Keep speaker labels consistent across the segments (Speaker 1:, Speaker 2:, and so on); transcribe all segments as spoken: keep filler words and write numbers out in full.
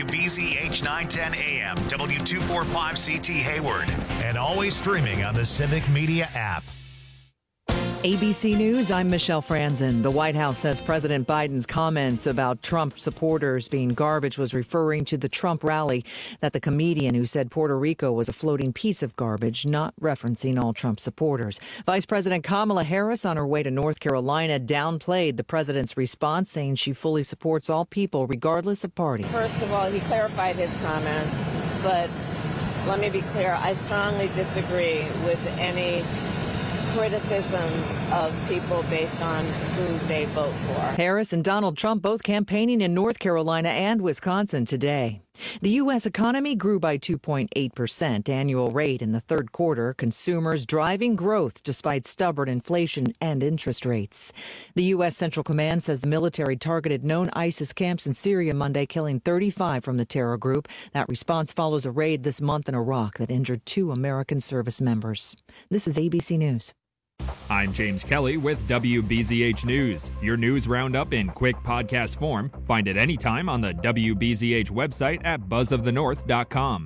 Speaker 1: W B Z H nine ten A M, W two forty-five C T Hayward, and always streaming on the Civic Media app.
Speaker 2: A B C News, I'm Michelle Franzen. The White House says President Biden's comments about Trump supporters being garbage was referring to the Trump rally that the comedian who said Puerto Rico was a floating piece of garbage, not referencing all Trump supporters. Vice President Kamala Harris on her way to North Carolina downplayed the president's response, saying she fully supports all people regardless of party.
Speaker 3: First of all, he clarified his comments, but let me be clear, I strongly disagree with any criticism of people based on who they vote for.
Speaker 2: Harris and Donald Trump both campaigning in North Carolina and Wisconsin today. The U S economy grew by two point eight percent annual rate in the third quarter, consumers driving growth despite stubborn inflation and interest rates. The U S Central Command says the military targeted known ISIS camps in Syria Monday, killing thirty-five from the terror group. That response follows a raid this month in Iraq that injured two American service members. This is A B C News.
Speaker 4: I'm James Kelly with W B Z H News, your news roundup in quick podcast form. Find it anytime on the W B Z H website at buzz of the north dot com.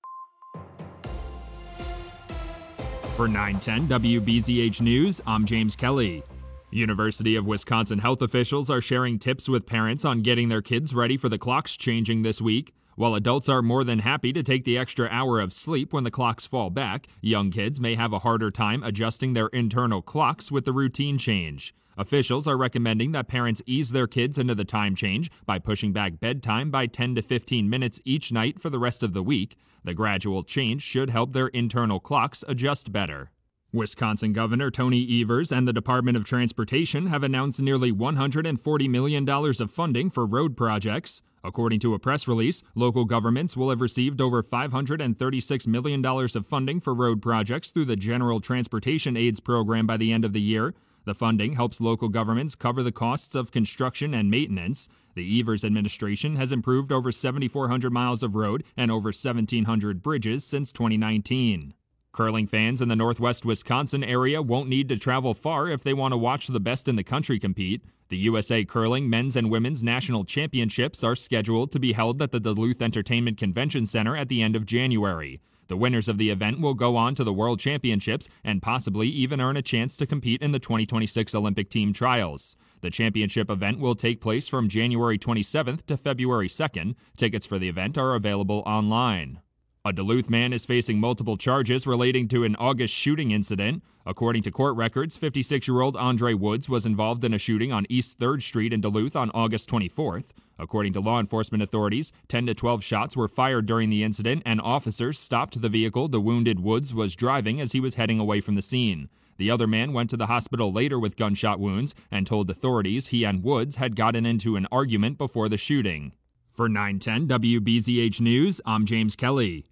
Speaker 4: For nine ten W B Z H News, I'm James Kelly. University of Wisconsin health officials are sharing tips with parents on getting their kids ready for the clocks changing this week. While adults are more than happy to take the extra hour of sleep when the clocks fall back, young kids may have a harder time adjusting their internal clocks with the routine change. Officials are recommending that parents ease their kids into the time change by pushing back bedtime by ten to fifteen minutes each night for the rest of the week. The gradual change should help their internal clocks adjust better. Wisconsin Governor Tony Evers and the Department of Transportation have announced nearly one hundred forty million dollars of funding for road projects. According to a press release, local governments will have received over five hundred thirty-six million dollars of funding for road projects through the General Transportation Aids Program by the end of the year. The funding helps local governments cover the costs of construction and maintenance. The Evers administration has improved over seven thousand four hundred miles of road and over seventeen hundred bridges since twenty nineteen. Curling fans in the northwest Wisconsin area won't need to travel far if they want to watch the best in the country compete. The U S A Curling Men's and Women's National Championships are scheduled to be held at the Duluth Entertainment Convention Center at the end of January. The winners of the event will go on to the World Championships and possibly even earn a chance to compete in the twenty twenty-six Olympic team trials. The championship event will take place from January twenty-seventh to February second. Tickets for the event are available online. A Duluth man is facing multiple charges relating to an August shooting incident. According to court records, fifty-six-year-old Andre Woods was involved in a shooting on East third Street in Duluth on August twenty-fourth. According to law enforcement authorities, ten to twelve shots were fired during the incident, and officers stopped the vehicle the wounded Woods was driving as he was heading away from the scene. The other man went to the hospital later with gunshot wounds and told authorities he and Woods had gotten into an argument before the shooting. For nine ten W B Z H News, I'm James Kelly.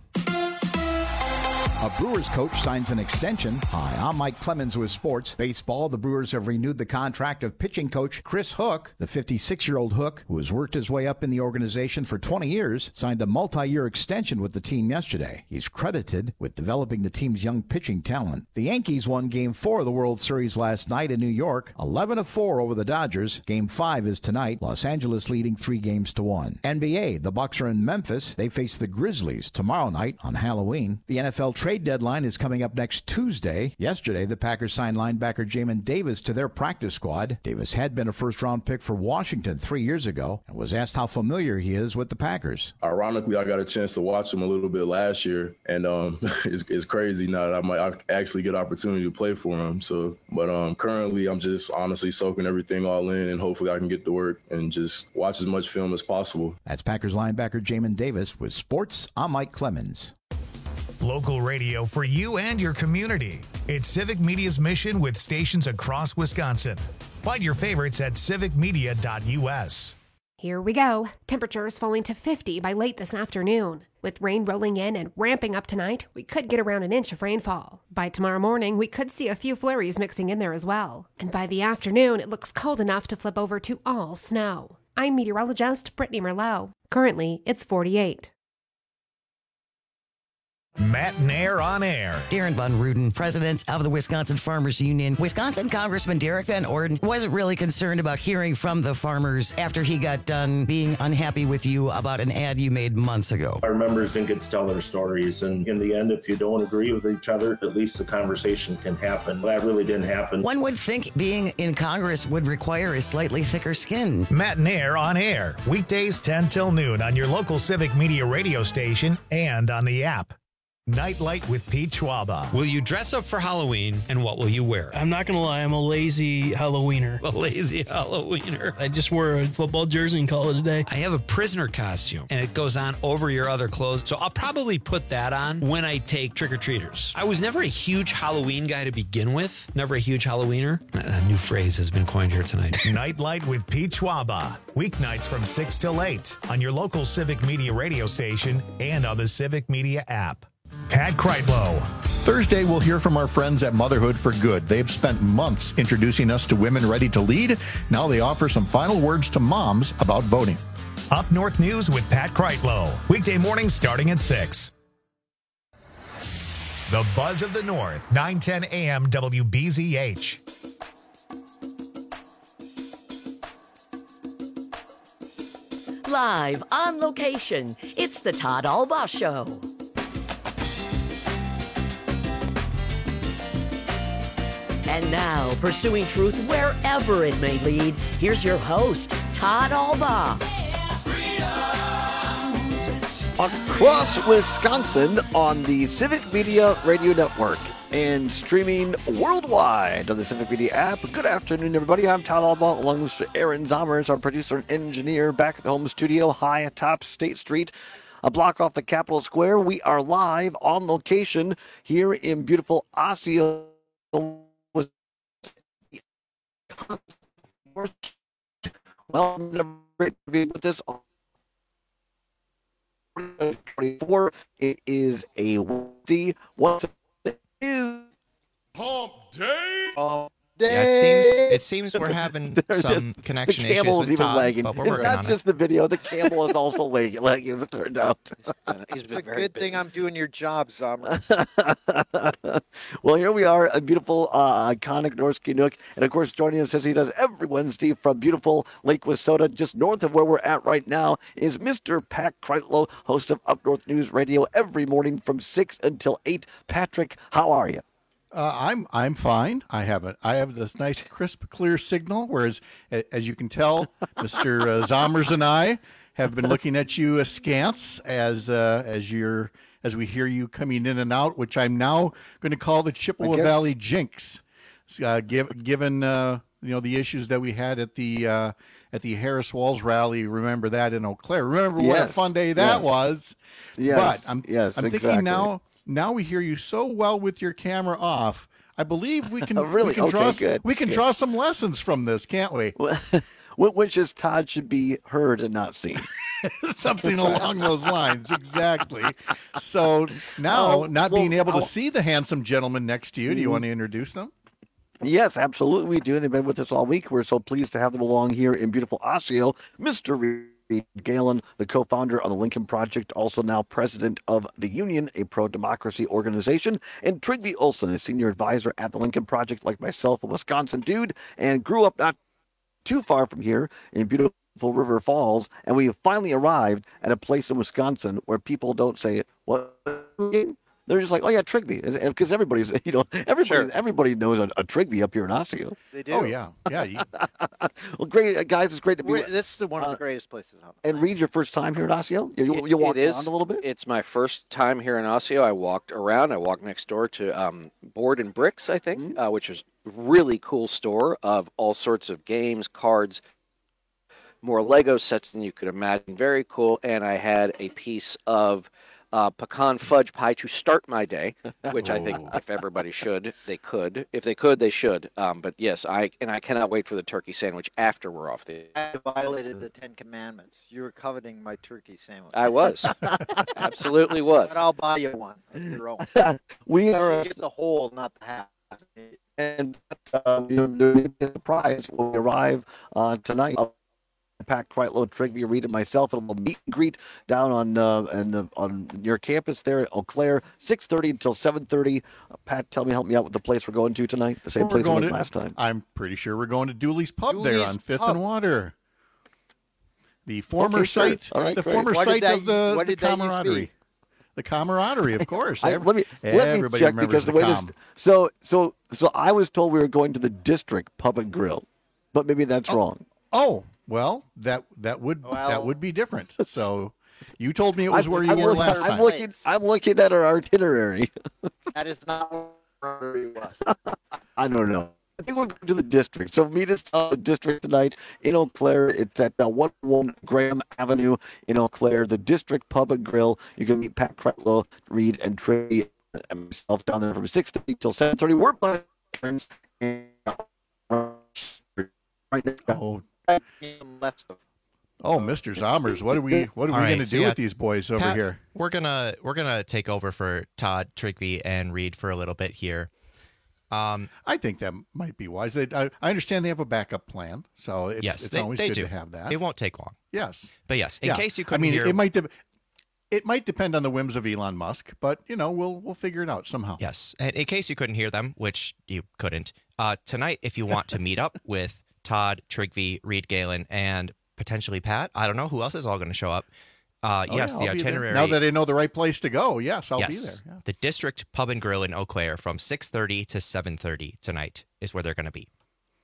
Speaker 5: A Brewers coach signs an extension. Hi, I'm Mike Clemens with sports. Baseball, the Brewers have renewed the contract of pitching coach Chris Hook. The fifty-six-year-old Hook, who has worked his way up in the organization for twenty years, signed a multi-year extension with the team yesterday. He's credited with developing the team's young pitching talent. The Yankees won Game four of the World Series last night in New York, eleven to four over the Dodgers. Game five is tonight, Los Angeles leading three games to one. N B A, the Bucks are in Memphis. They face the Grizzlies tomorrow night on Halloween. The N F L trade deadline is coming up next Tuesday. Yesterday, the Packers signed linebacker Jamin Davis to their practice squad. Davis had been a first-round pick for Washington three years ago and was asked how familiar he is with the Packers.
Speaker 6: Ironically, I got a chance to watch him a little bit last year, and um, it's, it's crazy now that I might actually get an opportunity to play for him. So, but um, currently, I'm just honestly soaking everything all in, and hopefully I can get to work and just watch as much film as possible.
Speaker 5: That's Packers linebacker Jamin Davis with sports. I'm Mike Clemens.
Speaker 1: Local radio for you and your community. It's Civic Media's mission with stations across Wisconsin. Find your favorites at civic media dot u s.
Speaker 7: Here we go. Temperatures falling to fifty by late this afternoon. With rain rolling in and ramping up tonight, we could get around an inch of rainfall. By tomorrow morning, we could see a few flurries mixing in there as well. And by the afternoon, it looks cold enough to flip over to all snow. I'm meteorologist Brittany Merlot. Currently, it's forty-eight.
Speaker 1: Matt Nair on air.
Speaker 8: Darren Von Ruden, president of the Wisconsin Farmers Union. Wisconsin Congressman Derek Van Orden wasn't really concerned about hearing from the farmers after he got done being unhappy with you about an ad you made months ago.
Speaker 9: Our members didn't get to tell their stories, and in the end, if you don't agree with each other, at least the conversation can happen. That really didn't happen.
Speaker 8: One would think being in Congress would require a slightly thicker skin.
Speaker 1: Matt Nair on air. Weekdays ten till noon on your local Civic Media radio station and on the app. Nightlight with Pete Schwaba.
Speaker 10: Will you dress up for Halloween, and what will you wear?
Speaker 11: I'm not going to lie, I'm a lazy Halloweener.
Speaker 10: A lazy Halloweener.
Speaker 11: I just wore a football jersey and call it a day.
Speaker 10: I have a prisoner costume, and it goes on over your other clothes, so I'll probably put that on when I take trick-or-treaters. I was never a huge Halloween guy to begin with. Never a huge Halloweener. A new phrase has been coined here tonight.
Speaker 1: Nightlight with Pete Schwaba. Weeknights from six till eight on your local Civic Media radio station and on the Civic Media app. Pat Kreitlow.
Speaker 5: Thursday, we'll hear from our friends at Motherhood for Good. They've spent months introducing us to women ready to lead. Now they offer some final words to moms about voting.
Speaker 1: Up North News with Pat Kreitlow. Weekday mornings starting at six. The Buzz of the North, nine ten a.m. W B Z H.
Speaker 12: Live on location, it's the Todd Albaugh Show. And now, pursuing truth wherever it may lead, here's your host, Todd Albaugh.
Speaker 13: Across Wisconsin on the Civic Media Radio Network and streaming worldwide on the Civic Media app. Good afternoon, everybody. I'm Todd Albaugh, along with Aaron Zommers, our producer and engineer, back at the home studio high atop State Street, a block off the Capitol Square. We are live on location here in beautiful Osseo. Well, great to be with this. It is a Wednesday. What is
Speaker 14: Hump Day?
Speaker 13: Hump
Speaker 15: Yeah, it seems it seems we're having some connection
Speaker 13: the
Speaker 15: issues
Speaker 13: camel
Speaker 15: with
Speaker 13: is even
Speaker 15: Todd,
Speaker 13: lagging.
Speaker 15: but we're
Speaker 13: It's
Speaker 15: working
Speaker 13: not
Speaker 15: on
Speaker 13: just
Speaker 15: it.
Speaker 13: the video. The camel is also lagging, lagging, as it turned out.
Speaker 16: It's a good thing I'm doing your job, Summer.
Speaker 13: Well, here we are, a beautiful, uh, iconic North Nook. And, of course, joining us as he does every Wednesday from beautiful Lake Wissota, just north of where we're at right now, is Mister Pat Kreitlow, host of Up North News Radio every morning from six until eight. Patrick, how are you?
Speaker 5: Uh, I'm I'm fine. I have a I have this nice crisp, clear signal. Whereas, a- as you can tell, Mister Uh, Zommers and I have been looking at you askance as uh, as you're as we hear you coming in and out, which I'm now going to call the Chippewa
Speaker 13: guess-
Speaker 5: Valley jinx, uh, give, given uh, you know the issues that we had at the uh, at the Harris Walls rally. Remember that in Eau Claire. Remember what a
Speaker 13: Yes,
Speaker 5: fun day that
Speaker 13: yes.
Speaker 5: was.
Speaker 13: Yes,
Speaker 5: but I'm
Speaker 13: yes,
Speaker 5: I'm
Speaker 13: exactly.
Speaker 5: thinking now. Now we hear you so well with your camera off. I believe we can,
Speaker 13: Really?
Speaker 5: we can
Speaker 13: Okay,
Speaker 5: draw
Speaker 13: good,
Speaker 5: we can
Speaker 13: good.
Speaker 5: draw some lessons from this, can't we?
Speaker 13: Which is Todd should be heard and not seen.
Speaker 5: Something along those lines, exactly. So now,
Speaker 13: Oh,
Speaker 5: not
Speaker 13: well,
Speaker 5: being able to
Speaker 13: I'll-
Speaker 5: see the handsome gentleman next to you, do you want to introduce them?
Speaker 13: Yes, absolutely we do. They've been with us all week. We're so pleased to have them along here in beautiful Osseo. Mister Reed Galen, the co-founder of the Lincoln Project, also now president of the Union, a pro-democracy organization, and Trygve Olson, a senior advisor at the Lincoln Project, like myself, a Wisconsin dude, and grew up not too far from here in beautiful River Falls, and we have finally arrived at a place in Wisconsin where people don't say, what? They're just like, oh yeah, Trygve, because everybody's, you know, everybody,
Speaker 16: Sure.
Speaker 13: everybody knows a, a Trygve up here in Osseo.
Speaker 16: They do.
Speaker 5: Oh yeah, yeah. You,
Speaker 13: Well, great, uh, guys, it's great to be
Speaker 16: We're-
Speaker 13: with
Speaker 16: this is one of
Speaker 13: uh,
Speaker 16: the greatest places. On
Speaker 13: And Reed, your first time here in Osseo? You, you,
Speaker 17: It-
Speaker 13: you walked
Speaker 17: it is.
Speaker 13: around a little bit?
Speaker 17: It's my first time here in Osseo. I walked around. I walked next door to um, Board and Bricks, I think,
Speaker 13: Mm-hmm.
Speaker 17: uh, which was a really cool store of all sorts of games, cards, more Lego sets than you could imagine. Very cool. And I had a piece of uh, pecan fudge pie to start my day, which I think if everybody should, they could. If they could, they should. Um, but yes, I and I cannot wait for the turkey sandwich after we're off the.
Speaker 16: I violated the Ten Commandments. You were coveting my turkey sandwich.
Speaker 17: I was. Absolutely was.
Speaker 16: But I'll buy you one of your own.
Speaker 13: We are,
Speaker 16: You get the whole, not the half.
Speaker 13: and uh, you know, there's a surprise when we arrive uh, tonight. Pat Kreitlow, Trigby, Reed, and myself, and a little meet and greet down on uh, and the, on your campus there at Eau Claire, six thirty until seven thirty. Uh, Pat, tell me, help me out with the place we're going to tonight. The same
Speaker 5: Well, we're
Speaker 13: place we
Speaker 5: going
Speaker 13: went
Speaker 5: to-
Speaker 13: last time.
Speaker 5: I'm pretty sure we're going to Dooley's Pub there
Speaker 16: Dooley's
Speaker 5: on Fifth
Speaker 16: Pub.
Speaker 5: and Water. The former
Speaker 13: Okay, sure.
Speaker 5: site,
Speaker 13: All right,
Speaker 5: the
Speaker 13: great.
Speaker 5: former
Speaker 16: What did
Speaker 5: site
Speaker 16: that-
Speaker 5: of the,
Speaker 16: what
Speaker 5: the
Speaker 16: did that used to be?
Speaker 5: camaraderie. The camaraderie, of course.
Speaker 13: I,
Speaker 5: Every-
Speaker 13: let me let me
Speaker 5: everybody
Speaker 13: check
Speaker 5: remembers
Speaker 13: because the way this.
Speaker 5: com.
Speaker 13: So so so I was told we were going to the District Pub and Grill, but maybe that's wrong.
Speaker 5: Oh, well, that that would
Speaker 16: Well-
Speaker 5: that would be different. So you told me it was
Speaker 13: I'm-
Speaker 5: where you
Speaker 13: I'm
Speaker 5: were
Speaker 13: looking-
Speaker 5: last
Speaker 13: I'm
Speaker 5: time.
Speaker 13: looking. I'm looking at our itinerary.
Speaker 16: That is not where he was.
Speaker 13: I don't know. I think we're going to the District. So meet us at the District tonight in Eau Claire. It's at uh, one oh one Graham Avenue in Eau Claire. The District Pub and Grill. You can meet Pat Kreitlow, Reed, and Trey and myself down there from six thirty till seven thirty. We're playing turns. Right now.
Speaker 5: Oh,
Speaker 16: Let's
Speaker 5: oh, Mister Zommers, what are we what are
Speaker 15: All
Speaker 5: we
Speaker 15: right,
Speaker 5: going to
Speaker 15: so
Speaker 5: do
Speaker 15: yeah,
Speaker 5: with these boys over
Speaker 15: Pat,
Speaker 5: here?
Speaker 15: We're gonna we're gonna take over for Todd, Trigby, and Reed for a little bit here. Um,
Speaker 5: I think that might be wise. They, I, I understand they have a backup plan, so it's,
Speaker 15: yes,
Speaker 5: it's
Speaker 15: they,
Speaker 5: always
Speaker 15: they
Speaker 5: good
Speaker 15: do.
Speaker 5: to have that.
Speaker 15: It won't take long.
Speaker 5: Yes,
Speaker 15: But yes, in
Speaker 5: Yeah.
Speaker 15: case you
Speaker 5: I
Speaker 15: couldn't
Speaker 5: mean,
Speaker 15: hear,
Speaker 5: it might de- it might depend on the whims of Elon Musk, but you know we'll we'll figure it out somehow.
Speaker 15: yes, and in case you couldn't hear them, which you couldn't, uh, tonight, if you want to meet up with Todd, Trigby, Reed, Galen, and potentially Pat, I don't know who else is all going to show up. Uh,
Speaker 5: Oh,
Speaker 15: yes,
Speaker 5: yeah,
Speaker 15: the
Speaker 5: I'll be there.
Speaker 15: itinerary.
Speaker 5: Now that I know the right place to go, yes, I'll be
Speaker 15: yes,
Speaker 5: there. Yeah.
Speaker 15: the District Pub and Grill in Eau Claire from six thirty to seven thirty tonight is where they're going to be.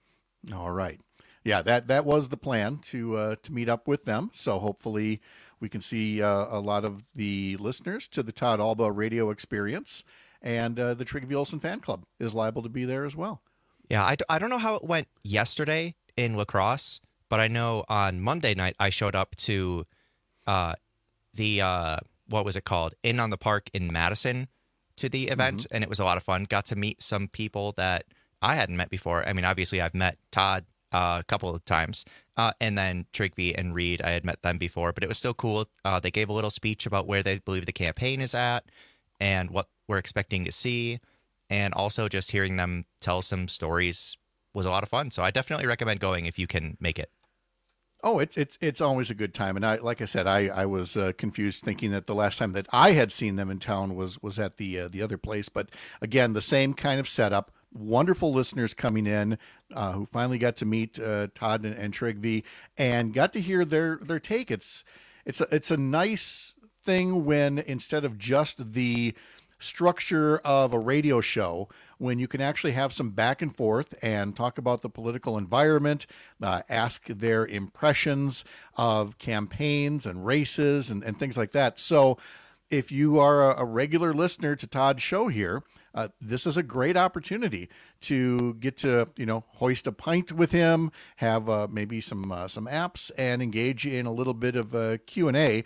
Speaker 5: All right. Yeah, that that was the plan to uh, to meet up with them. So hopefully we can see uh, a lot of the listeners to the Todd Alba radio experience, and uh, the Trigby Olsen fan club is liable to be there as well.
Speaker 15: Yeah, I, d- I don't know how it went yesterday in lacrosse, but I know on Monday night I showed up to uh, the, uh, what was it called? In on the Park in Madison to the event, and it was a lot of fun. Got to meet some people that I hadn't met before. I mean, obviously I've met Todd uh, a couple of times, uh, and then Trigby and Reed, I had met them before, but it was still cool. Uh, they gave a little speech about where they believe the campaign is at and what we're expecting to see. And also just hearing them tell some stories was a lot of fun. So I definitely recommend going if you can make it.
Speaker 5: Oh, it's it's it's always a good time, and I like I said, I I was uh, confused thinking that the last time that I had seen them in town was was at the uh, the other place. But again, the same kind of setup. Wonderful listeners coming in uh, who finally got to meet uh, Todd and, and Trigby and got to hear their their take. It's it's a, it's a nice thing when instead of just the structure of a radio show, when you can actually have some back and forth and talk about the political environment, uh, ask their impressions of campaigns and races and, and things like that. So if you are a, a regular listener to Todd's show here, uh, this is a great opportunity to get to, you know, hoist a pint with him, have uh, maybe some uh, some apps, and engage in a little bit of a Q and A.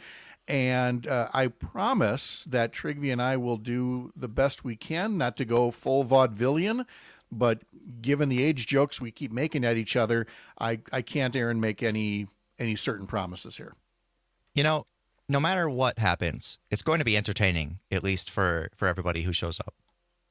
Speaker 5: And uh, I promise that Trigby and I will do the best we can, not to go full vaudevillian, but given the age jokes we keep making at each other, I, I can't, Aaron, make any any certain promises here.
Speaker 15: You know, no matter what happens, it's going to be entertaining, at least for, for everybody who shows up.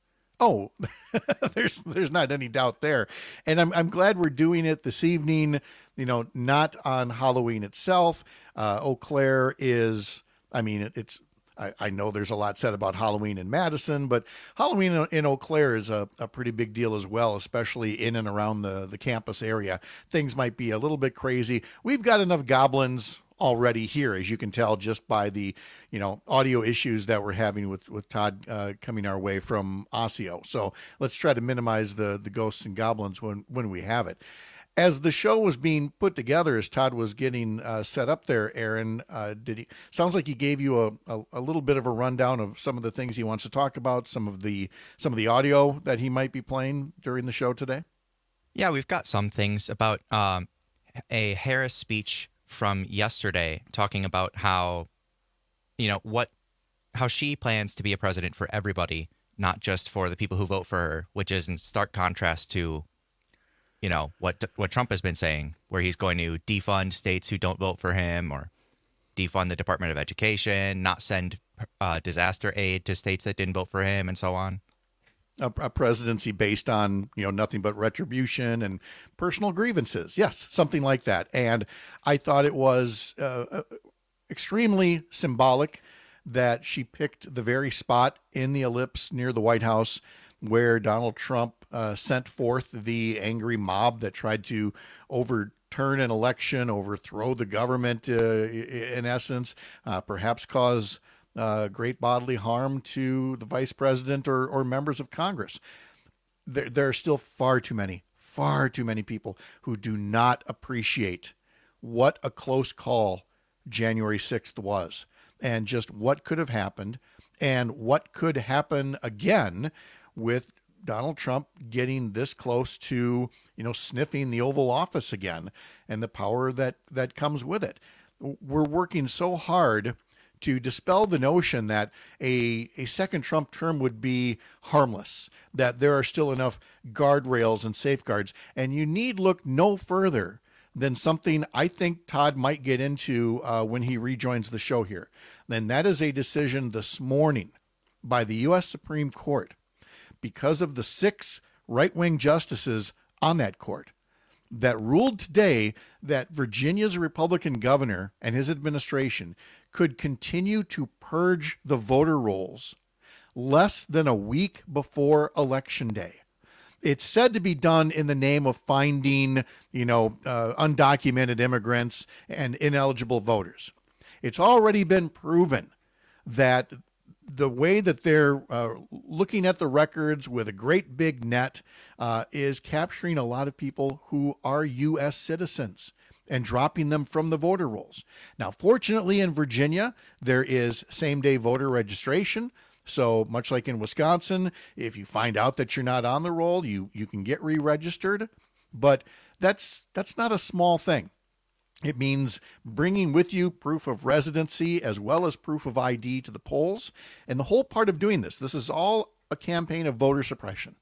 Speaker 5: Oh, there's there's not any doubt there. And I'm I'm glad we're doing it this evening, you know, not on Halloween itself. Uh, Eau Claire is, I mean, it, it's, I, I know there's a lot said about Halloween in Madison, but Halloween in, in Eau Claire is a, a pretty big deal as well, especially in and around the, the campus area. Things might be a little bit crazy. We've got enough goblins already here, as you can tell just by the, you know, audio issues that we're having with, with Todd uh, coming our way from Osseo. So let's try to minimize the, the ghosts and goblins when, when we have it. As the show was being put together, as Todd was getting uh, set up there, Aaron, uh, did he? Sounds like he gave you a, a, a little bit of a rundown of some of the things he wants to talk about, some of the some of the audio that he might be playing during the show today.
Speaker 15: Yeah, we've got some things about um, a Harris speech from yesterday talking about how, you know, what, how she plans to be a president for everybody, not just for the people who vote for her, which is in stark contrast to, you know, what what Trump has been saying, where he's going to defund states who don't vote for him, or defund the Department of Education, not send uh, disaster aid to states that didn't vote for him, and so on.
Speaker 18: a, a presidency based on, you know, nothing but retribution and personal grievances. Yes, something like that. And I thought it was uh, extremely symbolic that she picked the very spot in the ellipse near the White House where Donald Trump uh, sent forth the angry mob that tried to overturn an election, overthrow the government, uh, in essence, uh, perhaps cause uh, great bodily harm to the vice president or, or members of Congress. There, there are still far too many, far too many people who do not appreciate what a close call January sixth was, and just what could have happened and what could happen again with Donald Trump getting this close to, you know, sniffing the Oval Office again and the power that, that comes with it. We're working so hard to dispel the notion that a, a second Trump term would be harmless, that there are still enough guardrails and safeguards. And you need look no further than something I think Todd might get into uh, when he rejoins the show here. And that is a decision this morning by the U S Supreme Court, because of the six right-wing justices on that court, that ruled today that Virginia's Republican governor and his administration could continue to purge the voter rolls less than a week before Election Day. It's said to be done in the name of finding, you know, uh, undocumented immigrants and ineligible voters. It's already been proven that the way that they're uh, looking at the records with a great big net uh, is capturing a lot of people who are U S citizens and dropping them from the voter rolls. Now, fortunately, in Virginia, there is same-day voter registration. So much like in Wisconsin, if you find out that you're not on the roll, you, you can get re-registered. But that's that's not a small thing. It means bringing with you proof of residency as well as proof of I D to the polls. And the whole part of doing this, this is all a campaign of voter suppression,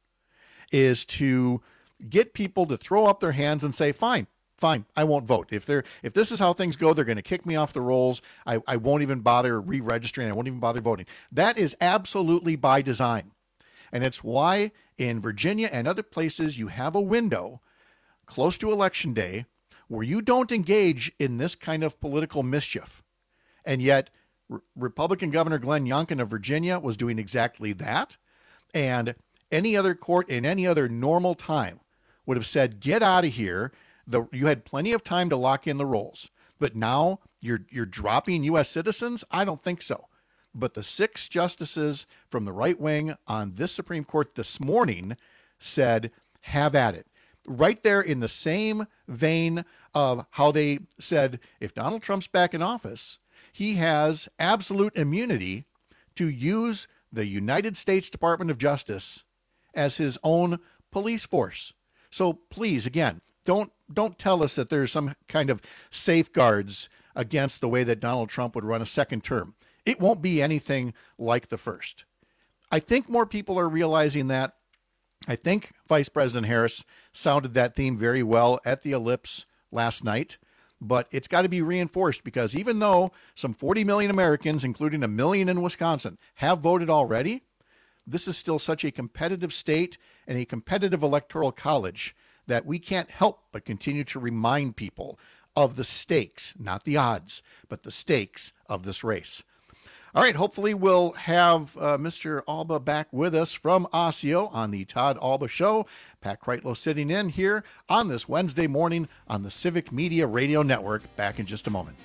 Speaker 18: is to get people to throw up their hands and say, fine, fine, I won't vote. If they're if this is how things go, they're going to kick me off the rolls. I, I won't even bother re-registering. I won't even bother voting. That is absolutely by design. And it's why in Virginia and other places you have a window close to Election Day where you don't engage in this kind of political mischief. And yet, R- Republican Governor Glenn Youngkin of Virginia was doing exactly that. And any other court in any other normal time would have said, get out of here. The, you had plenty of time to lock in the rolls. But now you're you're dropping U S citizens? I don't think so. But the six justices from the right wing on this Supreme Court this morning said, have at it. Right there in the same vein of how they said, if Donald Trump's back in office, he has absolute immunity to use the United States Department of Justice as his own police force. So please, again, don't don't tell us that there's some kind of safeguards against the way that Donald Trump would run a second term. It won't be anything like the first. I think more people are realizing that. I think Vice President Harris sounded that theme very well at the Ellipse last night, but it's got to be reinforced because even though some forty million Americans, including a million in Wisconsin, have voted already, this is still such a competitive state and a competitive electoral college that we can't help but continue to remind people of the stakes, not the odds, but the stakes of this race. All right, hopefully we'll have uh, Mister Alba back with us from Osseo on the Todd Alba Show. Pat Kreitlow sitting in here on this Wednesday morning on the Civic Media Radio Network. Back in just a moment.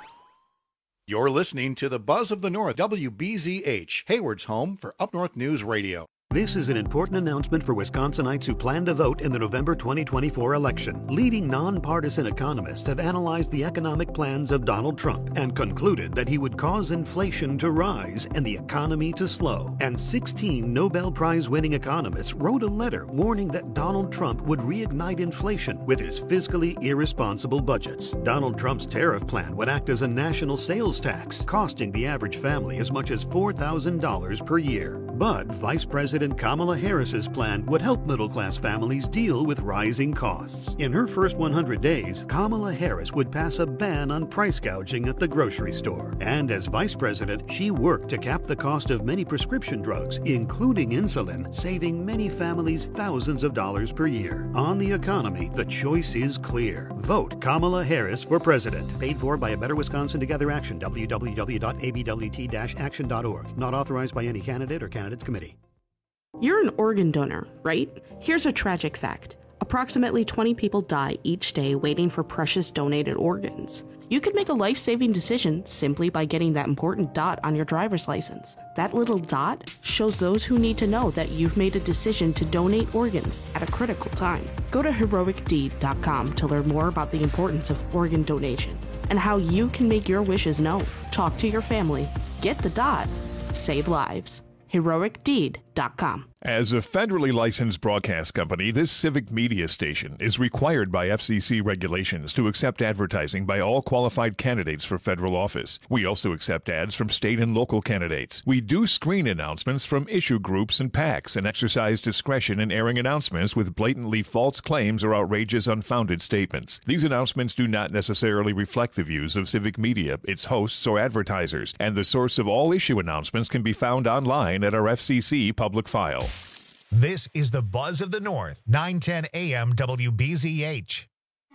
Speaker 18: You're listening to the Buzz of the North, W B Z H, Hayward's home for Up North News Radio.
Speaker 19: This is an important announcement for Wisconsinites who plan to vote in the November twenty twenty-four election. Leading nonpartisan economists have analyzed the economic plans of Donald Trump and concluded that he would cause inflation to rise and the economy to slow. And sixteen Nobel Prize-winning economists wrote a letter warning that Donald Trump would reignite inflation with his fiscally irresponsible budgets. Donald Trump's tariff plan would act as a national sales tax, costing the average family as much as four thousand dollars per year. But Vice President Kamala Harris's plan would help middle-class families deal with rising costs. In her first one hundred days, Kamala Harris would pass a ban on price gouging at the grocery store. And as vice president, she worked to cap the cost of many prescription drugs, including insulin, saving many families thousands of dollars per year. On the economy, the choice is clear. Vote Kamala Harris for president. Paid for by a Better Wisconsin Together Action, w w w dot a b w t dash action dot org. Not authorized by any candidate or candidates committee.
Speaker 20: You're an organ donor, right? Here's a tragic fact. Approximately twenty people die each day waiting for precious donated organs. You could make a life-saving decision simply by getting that important dot on your driver's license. That little dot shows those who need to know that you've made a decision to donate organs at a critical time. Go to heroic deed dot com to learn more about the importance of organ donation and how you can make your wishes known. Talk to your family. Get the dot. Save lives. heroic deed dot com.
Speaker 21: As a federally licensed broadcast company, this civic media station is required by F C C regulations to accept advertising by all qualified candidates for federal office. We also accept ads from state and local candidates. We do screen announcements from issue groups and PACs and exercise discretion in airing announcements with blatantly false claims or outrageous, unfounded statements. These announcements do not necessarily reflect the views of civic media, its hosts, or advertisers, and the source of all issue announcements can be found online at our F C C public file.
Speaker 1: This is the Buzz of the North, nine ten A M W B Z H.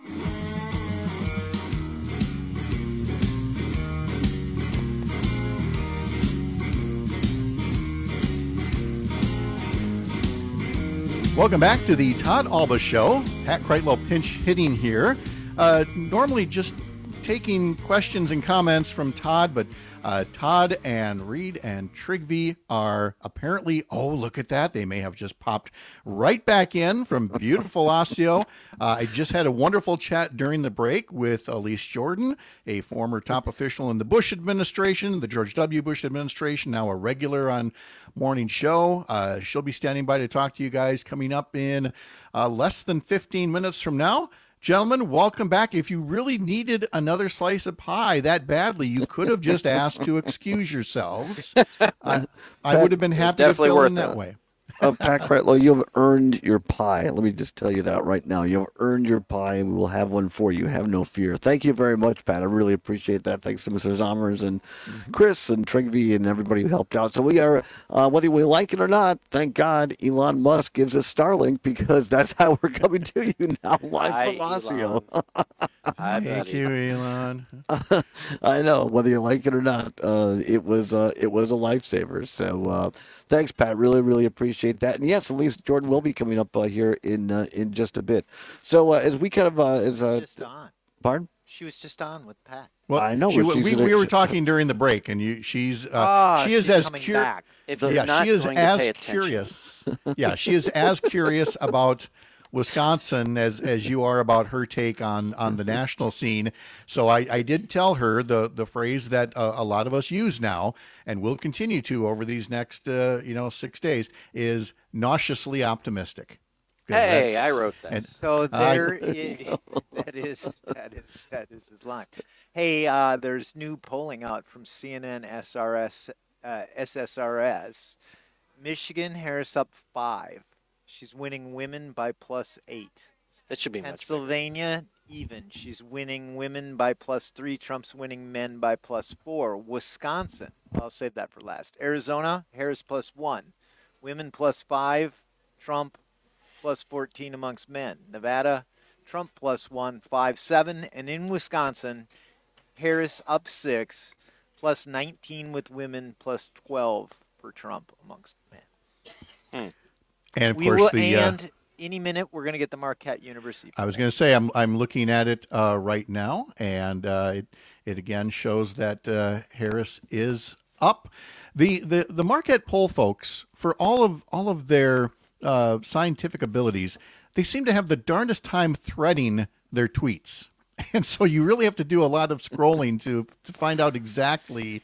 Speaker 18: Welcome back to the Todd Alba Show. Pat Kreitlow pinch hitting here. Uh, normally just taking questions and comments from Todd, but uh, Todd and Reed and Trigvi are apparently, oh, look at that. They may have just popped right back in from beautiful Osseo. Uh, I just had a wonderful chat during the break with Elise Jordan, a former top official in the Bush administration, the George W. Bush administration, now a regular on Morning Show. Uh, she'll be standing by to talk to you guys coming up in uh, less than fifteen minutes from now. Gentlemen, welcome back. If you really needed another slice of pie that badly, you could have just asked to excuse yourselves. I, I would have been happy to fill in that way.
Speaker 13: uh, Pat Kreitlow, you have earned your pie. Let me just tell you that right now. You have earned your pie, and we will have one for you. Have no fear. Thank you very much, Pat. I really appreciate that. Thanks to Mister Zommers and Chris and Trigvi and everybody who helped out. So we are, uh, whether we like it or not, thank God Elon Musk gives us Starlink, because that's how we're coming to you now live
Speaker 16: Hi,
Speaker 13: from Osseo.
Speaker 16: Hi,
Speaker 18: Thank you, Elon.
Speaker 13: I know, whether you like it or not, uh, it was uh, it was a lifesaver. So uh, thanks, Pat. Really, really appreciate that. And yes, Elise Jordan will be coming up uh, here in uh, in just a bit. So uh, as we kind of uh, as uh,
Speaker 16: just on.
Speaker 13: Pardon?
Speaker 16: She was just on with Pat.
Speaker 18: Well,
Speaker 13: I know.
Speaker 18: She,
Speaker 13: but she's
Speaker 18: we,
Speaker 13: gonna-
Speaker 18: we were talking during the break, and you, she's uh,
Speaker 16: Ah,
Speaker 18: she is
Speaker 16: she's
Speaker 18: as
Speaker 16: coming
Speaker 18: curious.
Speaker 16: back. If
Speaker 18: Yeah,
Speaker 16: you're not
Speaker 18: she is
Speaker 16: going to
Speaker 18: as
Speaker 16: pay attention.
Speaker 18: curious. Yeah, she is as curious about Wisconsin as as you are about her take on on the national scene. So I, I did tell her the the phrase that uh, a lot of us use now and will continue to over these next uh, you know six days is nauseously optimistic. 'Cause
Speaker 16: Hey,
Speaker 18: that's-
Speaker 16: I wrote that.
Speaker 18: and
Speaker 16: so
Speaker 18: I-
Speaker 16: there, i- that is that is that is his line. Hey, uh, there's new polling out from C N N S R S uh, S S R S. Michigan, Harris up five. She's winning women by plus eight.
Speaker 17: That should be much
Speaker 16: Pennsylvania, even. She's winning women by plus three. Trump's winning men by plus four. Wisconsin, I'll save that for last. Arizona, Harris plus one. Women plus five. Trump plus fourteen amongst men. Nevada, Trump plus one, five, seven. And in Wisconsin, Harris up six, plus nineteen with women, plus twelve for Trump amongst men.
Speaker 17: Hmm.
Speaker 18: And of
Speaker 16: we
Speaker 18: course
Speaker 16: will,
Speaker 18: the uh,
Speaker 16: and any minute we're going to get the Marquette University.
Speaker 18: I was going to say I'm I'm looking at it uh, right now, and uh, it it again shows that uh, Harris is up. The the the Marquette poll folks, for all of all of their uh, scientific abilities, they seem to have the darndest time threading their tweets. And so you really have to do a lot of scrolling to to find out exactly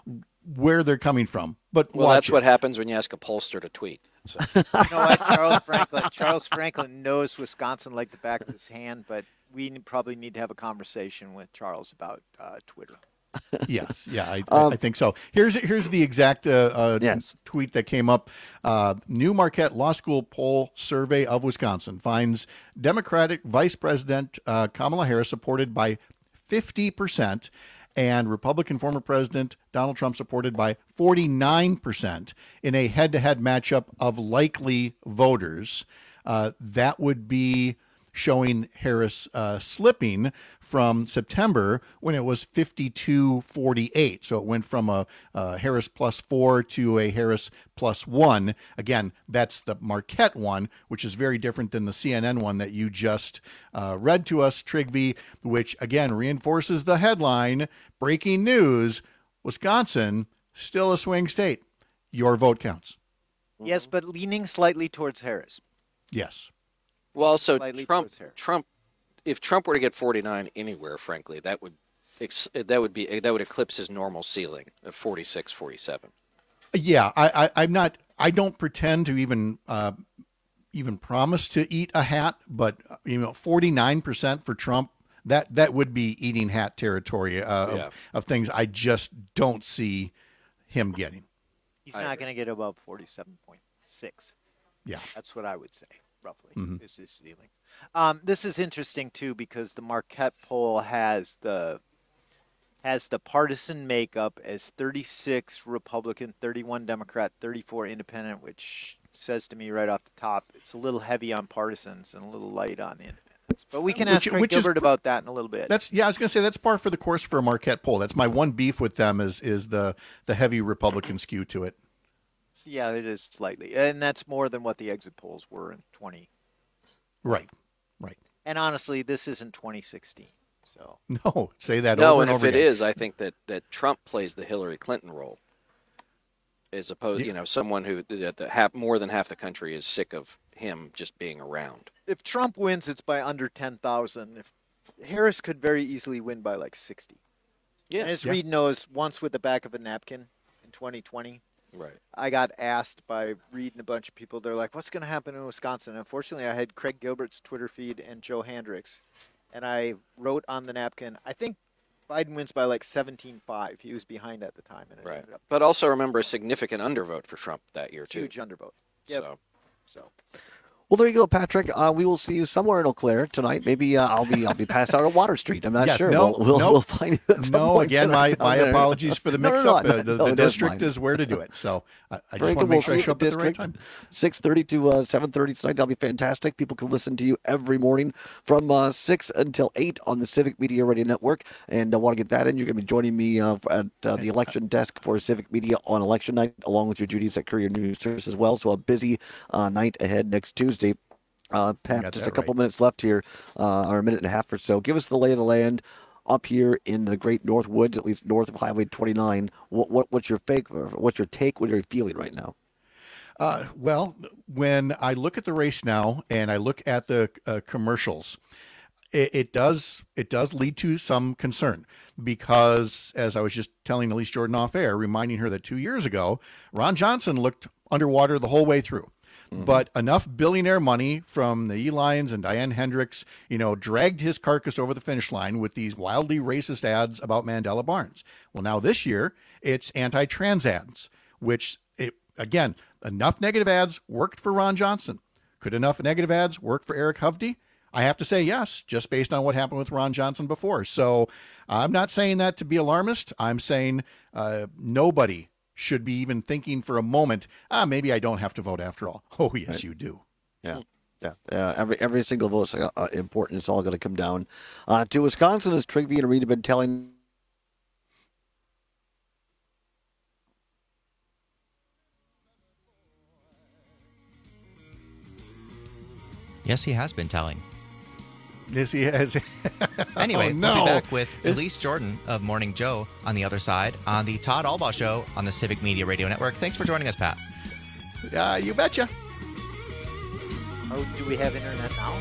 Speaker 18: where they're coming from. But
Speaker 17: well,
Speaker 18: watch
Speaker 17: that's
Speaker 18: it.
Speaker 17: what happens when you ask a pollster to tweet. So.
Speaker 16: You know what, Charles Franklin? Charles Franklin knows Wisconsin like the back of his hand, but we probably need to have a conversation with Charles about uh, Twitter.
Speaker 18: Yes, yeah, I,
Speaker 13: Um,
Speaker 18: I think so. Here's here's the exact uh, uh,
Speaker 13: Yes.
Speaker 18: tweet that came up. Uh, New Marquette Law School poll survey of Wisconsin finds Democratic Vice President uh, Kamala Harris supported by fifty percent and Republican former President Donald Trump supported by forty-nine percent in a head-to-head matchup of likely voters. Uh, that would be showing Harris uh, slipping from September when it was fifty-two forty-eight. So it went from a, a Harris plus four to a Harris plus one. Again, that's the Marquette one, which is very different than the C N N one that you just uh, read to us, Trigvi, which again reinforces the headline, breaking news, Wisconsin, still a swing state. Your vote counts.
Speaker 16: Yes, but leaning slightly towards Harris.
Speaker 18: Yes.
Speaker 17: Well, also
Speaker 16: Slightly
Speaker 17: Trump.
Speaker 16: towards Harris.
Speaker 17: Trump. If Trump were to get forty-nine anywhere, frankly, that would ex- that would be that would eclipse his normal ceiling of forty-six, forty-seven.
Speaker 18: Yeah, I, I, I'm not. I don't pretend to even uh, even promise to eat a hat, but you know, forty-nine percent for Trump. That that would be eating hat territory uh,
Speaker 17: Yeah.
Speaker 18: of of things I just don't see him getting.
Speaker 16: He's not going to get above forty-seven point six.
Speaker 18: Yeah.
Speaker 16: That's what I would say, roughly,
Speaker 18: Mhm.
Speaker 16: is his ceiling. Um, this is interesting, too, because the Marquette poll has the has the partisan makeup as thirty-six Republican, thirty-one Democrat, thirty-four Independent, which says to me right off the top, it's a little heavy on partisans and a little light on independents. But we can ask
Speaker 18: Which-
Speaker 16: Craig
Speaker 18: which is
Speaker 16: Gilbert
Speaker 18: pr-
Speaker 16: about that in a little bit.
Speaker 18: That's yeah. I was going to say that's par for the course for a Marquette poll. That's my one beef with them is is the the heavy Republican skew to it.
Speaker 16: Yeah, it is slightly. And that's more than what the exit polls were in twenty.
Speaker 18: Right. Right.
Speaker 16: And honestly, this isn't twenty sixteen. So
Speaker 18: No, say that
Speaker 17: No,
Speaker 18: over
Speaker 17: and
Speaker 18: and
Speaker 17: if
Speaker 18: over
Speaker 17: it
Speaker 18: again.
Speaker 17: is, I think that, that Trump plays the Hillary Clinton role, as opposed,
Speaker 18: Yeah.
Speaker 17: you know, someone who that the half, more than half the country is sick of him just being around.
Speaker 16: if Trump wins, it's by under ten thousand. If Harris could very easily win by like sixty.
Speaker 17: Yeah.
Speaker 16: And as
Speaker 17: Yeah.
Speaker 16: Reed knows, once with the back of a napkin in twenty twenty,
Speaker 17: Right.
Speaker 16: I got asked by Reed and a bunch of people, they're like, what's going to happen in Wisconsin? And unfortunately, I had Craig Gilbert's Twitter feed and Joe Hendricks. And I wrote on the napkin, I think Biden wins by like seventeen five. He was behind at the time. And it
Speaker 17: Right.
Speaker 16: ended up
Speaker 17: But also remember a significant undervote for Trump that year, too.
Speaker 16: huge undervote. Yep.
Speaker 17: So.
Speaker 16: So.
Speaker 13: Well, there you go, Patrick. Uh, we will see you somewhere in Eau Claire tonight. Maybe uh, I'll be I'll be passed out on Water Street. I'm not
Speaker 18: Yeah,
Speaker 13: sure.
Speaker 18: no,
Speaker 13: we'll, we'll,
Speaker 18: no,
Speaker 13: we'll find you at some
Speaker 18: no.
Speaker 13: point
Speaker 18: Again, my,
Speaker 13: tonight down
Speaker 18: my
Speaker 13: there.
Speaker 18: apologies for the
Speaker 13: No, no,
Speaker 18: mix-up.
Speaker 13: no,
Speaker 18: Uh, the
Speaker 13: no,
Speaker 18: the
Speaker 13: that's
Speaker 18: district
Speaker 13: fine.
Speaker 18: is where to do it. So I, I
Speaker 13: Very
Speaker 18: just want
Speaker 13: good.
Speaker 18: to make
Speaker 13: We'll
Speaker 18: sure I
Speaker 13: see you
Speaker 18: show
Speaker 13: at
Speaker 18: up at the right
Speaker 13: District,
Speaker 18: time.
Speaker 13: six thirty to uh, seven thirty tonight. That'll be fantastic. People can listen to you every morning from uh, six until eight on the Civic Media Radio Network. And I want to get that in. You're going to be joining me uh, at uh, the election desk for Civic Media on election night, along with your duties at Courier News Service as well. So a busy uh, night ahead next Tuesday. Uh, Pat,
Speaker 18: got
Speaker 13: just
Speaker 18: that
Speaker 13: a couple
Speaker 18: right.
Speaker 13: minutes left here, uh, or a minute and a half or so. Give us the lay of the land up here in the Great North Woods, at least north of Highway twenty-nine. What, what what's your fake? What's your take? What are you feeling right now?
Speaker 18: Uh, well, when I look at the race now and I look at the uh, commercials, it, it does it does lead to some concern because, as I was just telling Elise Jordan off air, reminding her that two years ago, Ron Johnson looked underwater the whole way through. But enough billionaire money from the Elines and Diane Hendricks, you know, dragged his carcass over the finish line with these wildly racist ads about Mandela Barnes. Well, now this year, it's anti-trans ads, which, it, again, enough negative ads worked for Ron Johnson. Could enough negative ads work for Eric Hovde? I have to say yes, just based on what happened with Ron Johnson before. So I'm not saying that to be alarmist. I'm saying uh, nobody should be even thinking for a moment, ah, maybe I don't have to vote after all. Oh, yes,
Speaker 13: Right.
Speaker 18: you do.
Speaker 13: Yeah. Yeah, uh, every every single vote is uh, important. It's all going to come down uh, to Wisconsin, as Trigby and Reed have been telling.
Speaker 15: Yes, he has been telling.
Speaker 18: Yes, he has.
Speaker 15: Anyway,
Speaker 18: oh, no.
Speaker 15: we'll be back with Elise Jordan of Morning Joe on the other side on the Todd Albaugh Show on the Civic Media Radio Network. Thanks for joining us, Pat.
Speaker 18: Uh, you betcha.
Speaker 16: Oh, do we have internet now?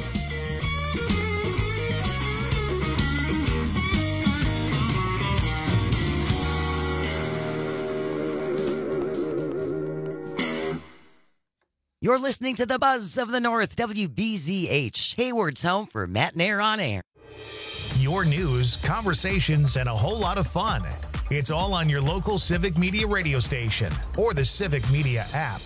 Speaker 8: You're listening to the Buzz of the North, W B Z H, Hayward's home for Matt and Air on Air.
Speaker 1: Your news, conversations, and a whole lot of fun. It's all on your local Civic Media radio station or the Civic Media app.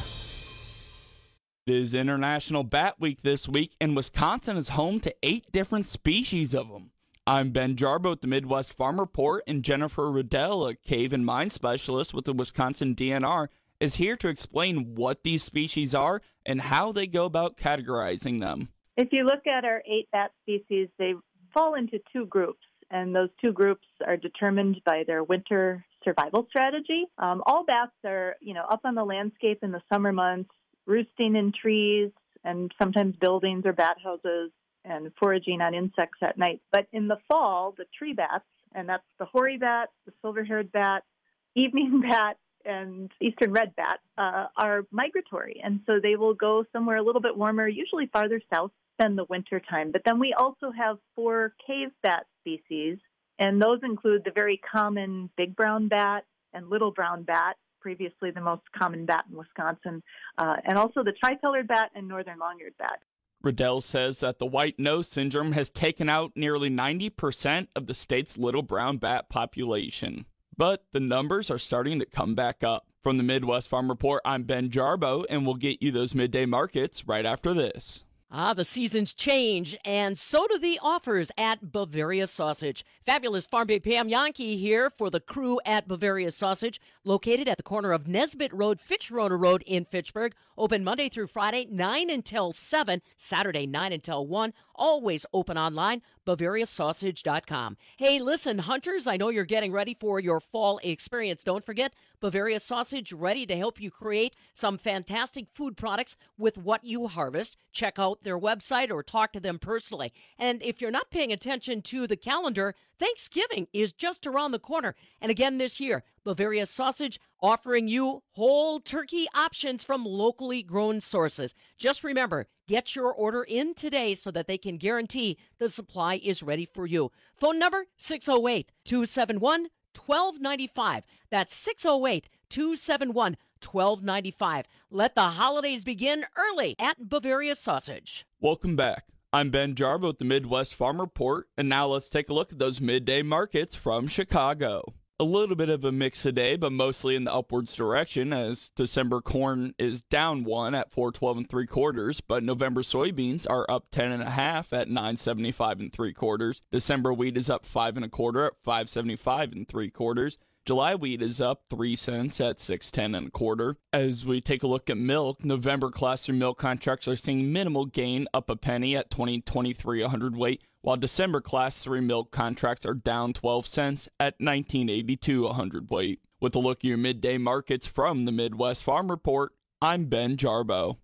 Speaker 3: It is International Bat Week this week, and Wisconsin is home to eight different species of them. I'm Ben Jarbo at the Midwest Farm Report, and Jennifer Riddell, a cave and mine specialist with the Wisconsin D N R, is here to explain what these species are and how they go about categorizing them.
Speaker 22: If you look at our eight bat species, they fall into two groups, and those two groups are determined by their winter survival strategy. Um, all bats are, you know, up on the landscape in the summer months, roosting in trees and sometimes buildings or bat houses and foraging on insects at night. But in the fall, the tree bats, and that's the hoary bat, the silver-haired bat, evening bat, and eastern red bat, uh, are migratory. And so they will go somewhere a little bit warmer, usually farther south than the winter time. But then we also have four cave bat species, and those include the very common big brown bat and little brown bat, previously the most common bat in Wisconsin, uh, and also the tricolored bat and northern long-eared bat.
Speaker 3: Riddell says that the white nose syndrome has taken out nearly ninety percent of the state's little brown bat population. But the numbers are starting to come back up. From the Midwest Farm Report, I'm Ben Jarbo, and we'll get you those midday markets right after this.
Speaker 23: Ah, the seasons change, and so do the offers at Bavaria Sausage. Fabulous Farm Babe Pam Yankee here for the crew at Bavaria Sausage, located at the corner of Nesbitt Road, Fitchroder Road in Fitchburg. Open Monday through Friday, nine until seven, Saturday, nine until one. Always open online, Bavaria Sausage dot com. Hey, listen, hunters, I know you're getting ready for your fall experience. Don't forget, Bavaria Sausage, ready to help you create some fantastic food products with what you harvest. Check out their website or talk to them personally. And if you're not paying attention to the calendar, Thanksgiving is just around the corner. And again this year, Bavaria Sausage offering you whole turkey options from locally grown sources. Just remember, get your order in today so that they can guarantee the supply is ready for you. Phone number six oh eight, two seven one, one two nine five. That's six oh eight, two seven one, one two nine five. Let the holidays begin early at Bavaria Sausage.
Speaker 3: Welcome back. I'm Ben Jarbo at the Midwest Farm Report, and now let's take a look at those midday markets from Chicago. A little bit of a mix today, but mostly in the upwards direction, as December corn is down one at four twelve and three quarters, but November soybeans are up ten and a half at nine seventy five and three quarters. December wheat is up five and a quarter at five seventy five and three quarters. July wheat is up three cents at six ten and a quarter. As we take a look at milk, November class three milk contracts are seeing minimal gain, up a penny at twenty twenty-three a hundredweight, while December class three milk contracts are down twelve cents at nineteen eighty-two a hundredweight. With a look at your midday markets from the Midwest Farm Report, I'm Ben Jarbo.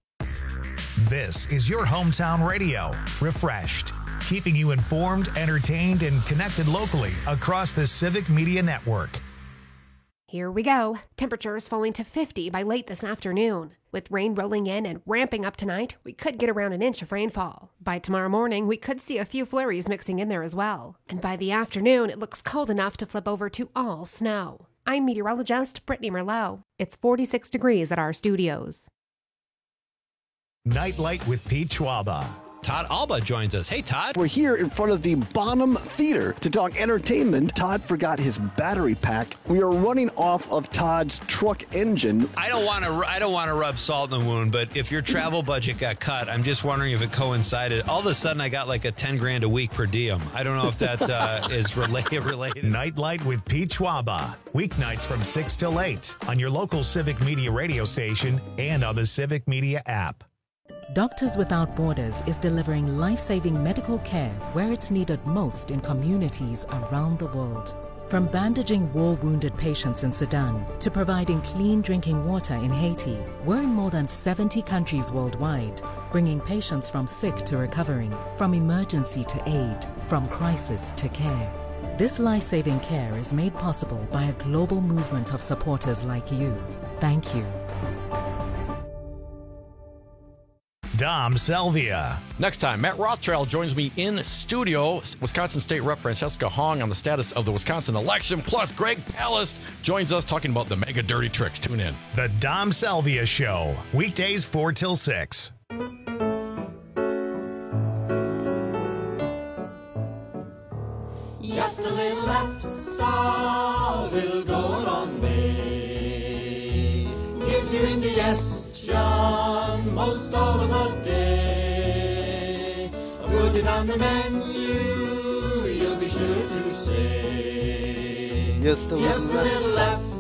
Speaker 1: This is your hometown radio, refreshed, keeping you informed, entertained, and connected locally across the Civic Media Network.
Speaker 7: Here we go. Temperatures falling to fifty by late this afternoon. With rain rolling in and ramping up tonight, we could get around an inch of rainfall. By tomorrow morning, we could see a few flurries mixing in there as well. And by the afternoon, it looks cold enough to flip over to all snow. I'm meteorologist Brittany Merlot. It's forty-six degrees at our studios.
Speaker 1: Nightlight with Pete Schwaba.
Speaker 10: Todd Albaugh joins us. Hey, Todd.
Speaker 13: We're here in front of the Bonham Theater to talk entertainment. Todd forgot his battery pack. We are running off of Todd's truck engine.
Speaker 10: I don't want to. I don't want to rub salt in the wound, but if your travel budget got cut, I'm just wondering if it coincided. All of a sudden, I got like a ten grand a week per diem. I don't know if that uh, is related. Related.
Speaker 1: Nightlight with Pete Schwaba. Weeknights from six till eight on your local Civic Media radio station and on the Civic Media app.
Speaker 24: Doctors Without Borders is delivering life-saving medical care where it's needed most in communities around the world. From bandaging war-wounded patients in Sudan to providing clean drinking water in Haiti, we're in more than seventy countries worldwide. bringing patients from sick to recovering, from emergency to aid, from crisis to care. This life-saving care is made possible by a global movement of supporters like you. Thank you.
Speaker 1: Dom Salvia.
Speaker 2: Next time, Matt Rothschild joins me in studio. Wisconsin State Rep Francesca Hong on the status of the Wisconsin election. Plus, Greg Palast joins us talking about the mega dirty tricks. Tune in.
Speaker 1: The Dom Salvia Show. Weekdays four till six.
Speaker 4: Just a little extra will go a long way. Gives you indigestion most all of the day. Put it on the menu, you'll be sure to say.
Speaker 13: Just a little,
Speaker 4: Just a little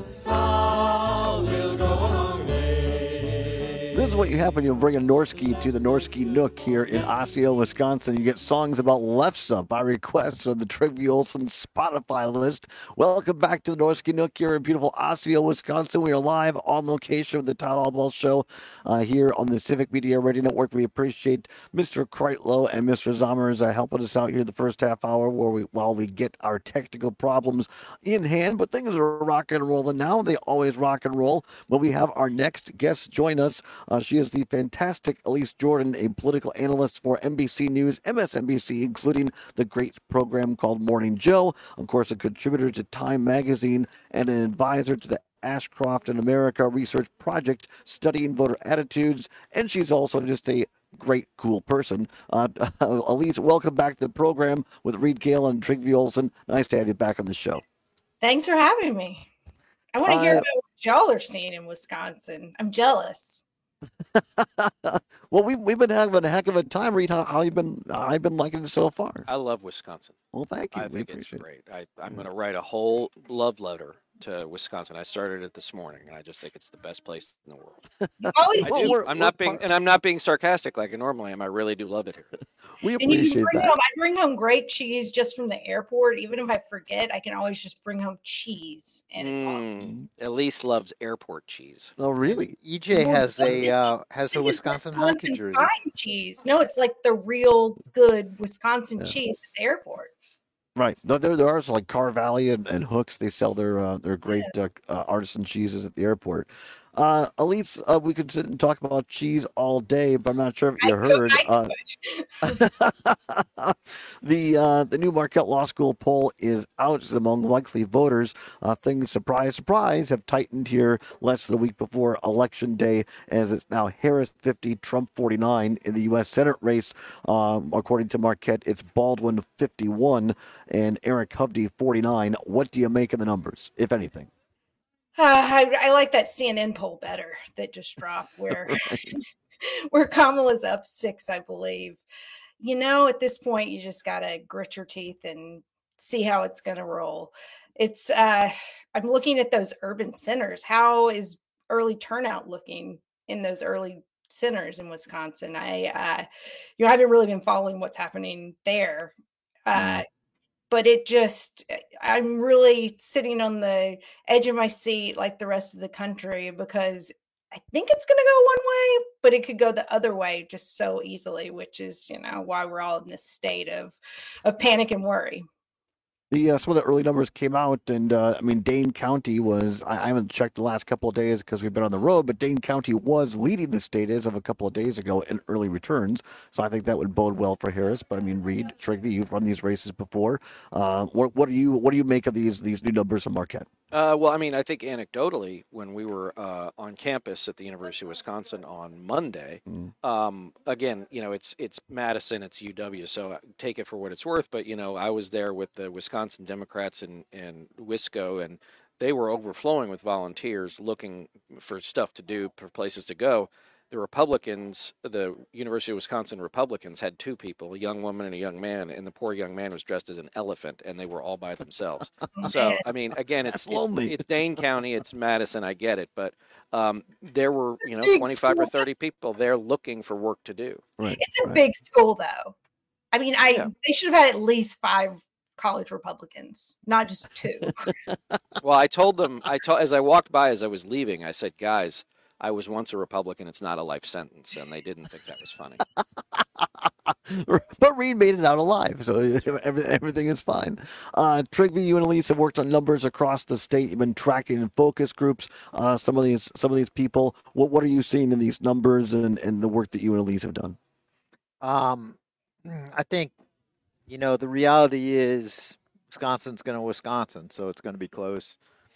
Speaker 4: extra will go a long way.
Speaker 13: This is what you have when you bring a Norski to the Norski Nook here in Osseo, Wisconsin. You get songs about Lefse by request on the Trygve Olsen Spotify list. Welcome back to the Norski Nook here in beautiful Osseo, Wisconsin. We are live on location with the Todd Aldwell Show uh, here on the Civic Media Radio Network. We appreciate Mister Kreitlow and Mister Zommers uh, helping us out here the first half hour where we, while we get our technical problems in hand. But things are rock and rolling now. They always rock and roll. When we have our next guest join us, uh, she is the fantastic Elise Jordan, a political analyst for N B C News, M S N B C, including the great program called Morning Joe. Of course, a contributor to Time Magazine and an advisor to the Ashcroft in America Research Project studying voter attitudes. And she's also just a great, cool person. Uh, Elise, welcome back to the program with Reed Galen and Trygve Olsen. Nice to have you back on the show.
Speaker 6: Thanks for having me. I want to
Speaker 13: Uh,
Speaker 6: hear about what y'all are seeing in Wisconsin. I'm jealous.
Speaker 13: Well, we, we've been having a heck of a time. Reed, how, how you been? I've been liking it so far.
Speaker 17: I love Wisconsin.
Speaker 13: Well, thank you.
Speaker 17: I
Speaker 13: We
Speaker 17: think it's
Speaker 13: appreciate
Speaker 17: great. I, I'm going to write a whole love letter to Wisconsin. I started it this morning, and I just think it's the best place in the world.
Speaker 6: Always
Speaker 17: I do. I'm not being, and I'm not being sarcastic like I normally am. I really do love it here.
Speaker 13: We
Speaker 6: And you can bring home, I bring home great cheese just from the airport. Even if I forget, I can always just bring home cheese, and it's awesome.
Speaker 17: Mm, Elise loves airport cheese.
Speaker 13: Oh, really?
Speaker 16: E J
Speaker 6: Well,
Speaker 16: has
Speaker 6: no,
Speaker 16: a
Speaker 6: this-
Speaker 16: uh, has a
Speaker 6: this is
Speaker 16: Wisconsin hockey jersey.
Speaker 6: fine cheese. No, it's like the real good Wisconsin cheese at the airport.
Speaker 13: Right. No, there, there are like Car Valley and, and Hooks. They sell their uh, their great uh, uh, artisan cheeses at the airport. Uh, Elise, uh, we could sit and talk about cheese all day, but I'm not sure if you heard. Uh, the uh, the new Marquette Law School poll is out among likely voters. Uh, things, surprise, surprise, have tightened here less than a week before Election Day, as it's now Harris fifty, Trump forty-nine in the U S Senate race. Um, according to Marquette, it's Baldwin fifty-one and Eric Hovde forty-nine. What do you make of the numbers, if anything?
Speaker 6: Uh, I, I like that C N N poll better that just dropped where where Kamala's up six, I believe. You know, at this point, you just gotta grit your teeth and see how it's gonna roll. It's uh, I'm looking at those urban centers. How is early turnout looking in those early centers in Wisconsin? I uh, you know, I haven't really been following what's happening there. Uh, But it just, I'm really sitting on the edge of my seat like the rest of the country because I think it's going to go one way, but it could go the other way just so easily, which is, you know, why we're all in this state of, of panic and worry.
Speaker 13: The uh, some of the early numbers came out, and uh, I mean Dane County was. I, I haven't checked the last couple of days because we've been on the road, but Dane County was leading the state as of a couple of days ago in early returns. So I think that would bode well for Harris. But I mean, Reed, Trygve, you've run these races before. Uh, what what do you what do you make of these these new numbers from Marquette?
Speaker 17: Uh, well, I mean, I think anecdotally, when we were uh, on campus at the University of Wisconsin on Monday, um, again, you know, it's it's Madison, it's U W, so take it for what it's worth. But you know, I was there with the Wisconsin Democrats and and Wisco, and they were overflowing with volunteers looking for stuff to do, for places to go. The Republicans, the University of Wisconsin Republicans, had two people, a young woman and a young man, and the poor young man was dressed as an elephant, and they were all by themselves. So, I mean, again, it's it's, it's Dane County, it's Madison, I get it, but um, there were, you know,
Speaker 6: Big
Speaker 17: twenty-five or
Speaker 6: school.
Speaker 17: thirty people there looking for work to do.
Speaker 13: Right.
Speaker 6: It's a big school, though. I mean, I they should have had at least five college Republicans, not just two.
Speaker 17: Well, I told them, I told as I walked by as I was leaving, I said, guys, I was once a Republican. It's not a life sentence, and they didn't think that was funny.
Speaker 13: But Reed made it out alive, so every, everything is fine. Uh, Trigby, you and Elise have worked on numbers across the state. You've been tracking in focus groups uh, some of these some of these people. What what are you seeing in these numbers and, and the work that you and Elise have done?
Speaker 16: Um, I think, you know, the reality is Wisconsin's going to Wisconsin, so it's going to be close.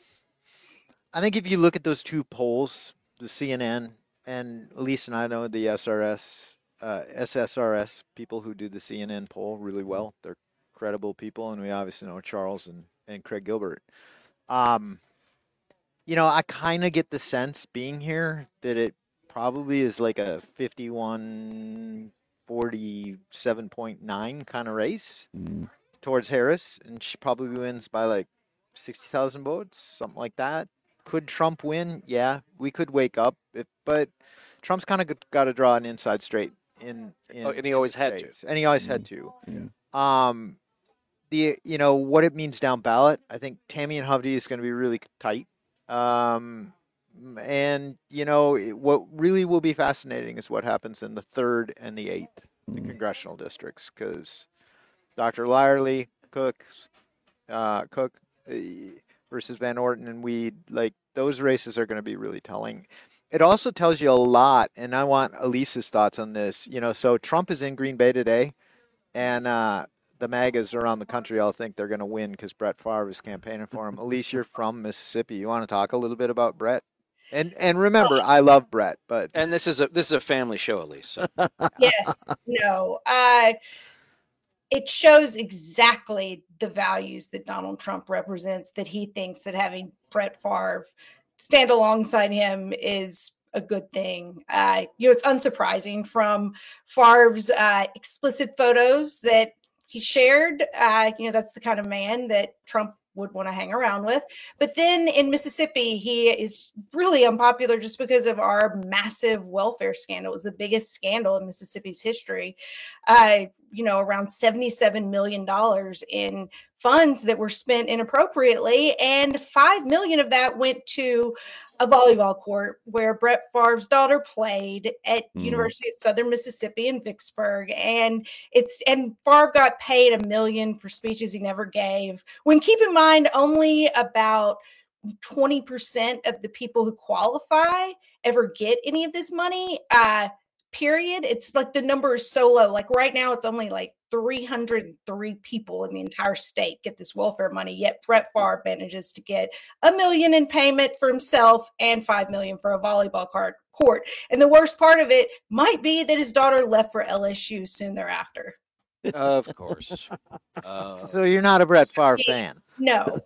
Speaker 16: I think if you look at those two polls, the C N N and Elise and I know the S R S, uh, S S R S people who do the C N N poll really well. They're credible people, and we obviously know Charles and, and Craig Gilbert. Um, you know, I kind of get the sense being here that it probably is like a fifty-one forty-seven point nine kind of race
Speaker 13: mm.
Speaker 16: towards Harris, and she probably wins by like sixty thousand votes, something like that. Could Trump win? Yeah, we could wake up, if, but Trump's kind of got to draw an inside straight in. in
Speaker 17: oh, and he always had
Speaker 16: States.
Speaker 17: to.
Speaker 16: And he always
Speaker 13: mm.
Speaker 16: had to.
Speaker 13: Yeah.
Speaker 16: Um, the you know what it means down ballot. I think Tammy and Hovde is going to be really tight. Um, and you know it, what really will be fascinating is what happens in the third and the eighth mm. the congressional districts, because Doctor Lyerly, Cook, uh, Cook. Uh, versus Van Orton and Weed, like those races are going to be really telling. It also tells you a lot, and I want Elise's thoughts on this. You know, so Trump is in Green Bay today, and uh, the MAGAs around the country all think they're going to win because Brett Favre is campaigning for him. Elise, you're from Mississippi. You want to talk a little bit about Brett? And and remember, I love Brett, but
Speaker 17: and this is a this is a family show, Elise. So.
Speaker 6: Yes, no. Uh, it shows exactly the values that Donald Trump represents, that he thinks that having Brett Favre stand alongside him is a good thing. Uh, you know, it's unsurprising from Favre's uh, explicit photos that he shared. Uh, you know, that's the kind of man that Trump would want to hang around with. But then in Mississippi, he is really unpopular just because of our massive welfare scandal. It was the biggest scandal in Mississippi's history. Uh, you know, around seventy-seven million dollars in funds that were spent inappropriately, and five million dollars of that went to a volleyball court where Brett Favre's daughter played at mm. University of Southern Mississippi in Vicksburg. And it's, and Favre got paid a million for speeches he never gave. When keep in mind, only about twenty percent of the people who qualify ever get any of this money, uh, period. It's like the number is so low. Like right now, it's only like three hundred three people in the entire state get this welfare money, yet Brett Favre manages to get a million in payment for himself and five million for a volleyball card court. And the worst part of it might be that his daughter left for L S U soon thereafter.
Speaker 17: Of course. Uh,
Speaker 16: so you're not a Brett Favre fan?
Speaker 6: No.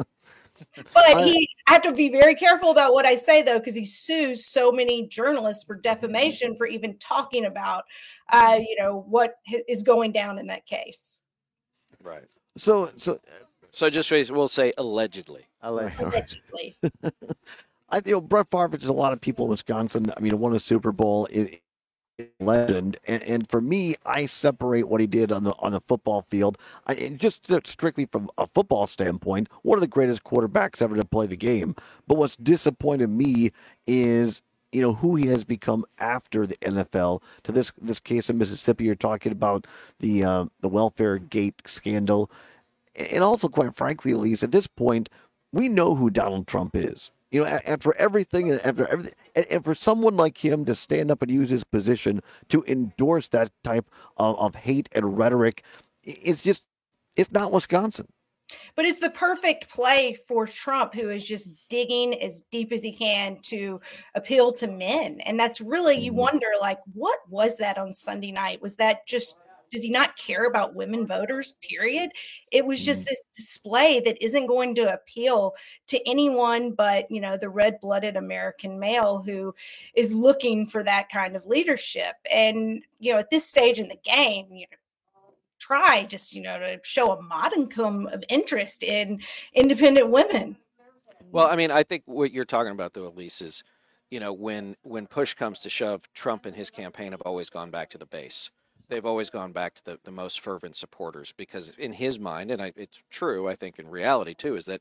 Speaker 6: But he, I have to be very careful about what I say, though, because he sues so many journalists for defamation for even talking about, uh, you know, what is going down in that case.
Speaker 17: Right.
Speaker 13: So, so,
Speaker 17: so just we'll say allegedly.
Speaker 6: Allegedly.
Speaker 13: I you know Brett Favre is a lot of people in Wisconsin. I mean, won a Super Bowl. It, legend, and, and for me, I separate what he did on the on the football field. I, and just strictly from a football standpoint, one of the greatest quarterbacks ever to play the game. But what's disappointed me is, you know, who he has become after the N F L. To this this case in Mississippi, you're talking about the uh, the welfare gate scandal, and also, quite frankly, at least at this point, we know who Donald Trump is. You know, after everything, after everything, and, and for someone like him to stand up and use his position to endorse that type of, of hate and rhetoric, it's just, it's not Wisconsin.
Speaker 6: But it's the perfect play for Trump, who is just digging as deep as he can to appeal to men. And that's really, you wonder, like, what was that on Sunday night? Was that just, does he not care about women voters, period? It was just this display that isn't going to appeal to anyone but, you know, the red-blooded American male who is looking for that kind of leadership. And, you know, at this stage in the game, you know, try just, you know, to show a modicum of interest in independent women.
Speaker 17: Well, I mean, I think what you're talking about, though, Elise, is, you know, when when push comes to shove, Trump and his campaign have always gone back to the base. They've always gone back to the, the most fervent supporters, because in his mind, and I, it's true, I think in reality too, is that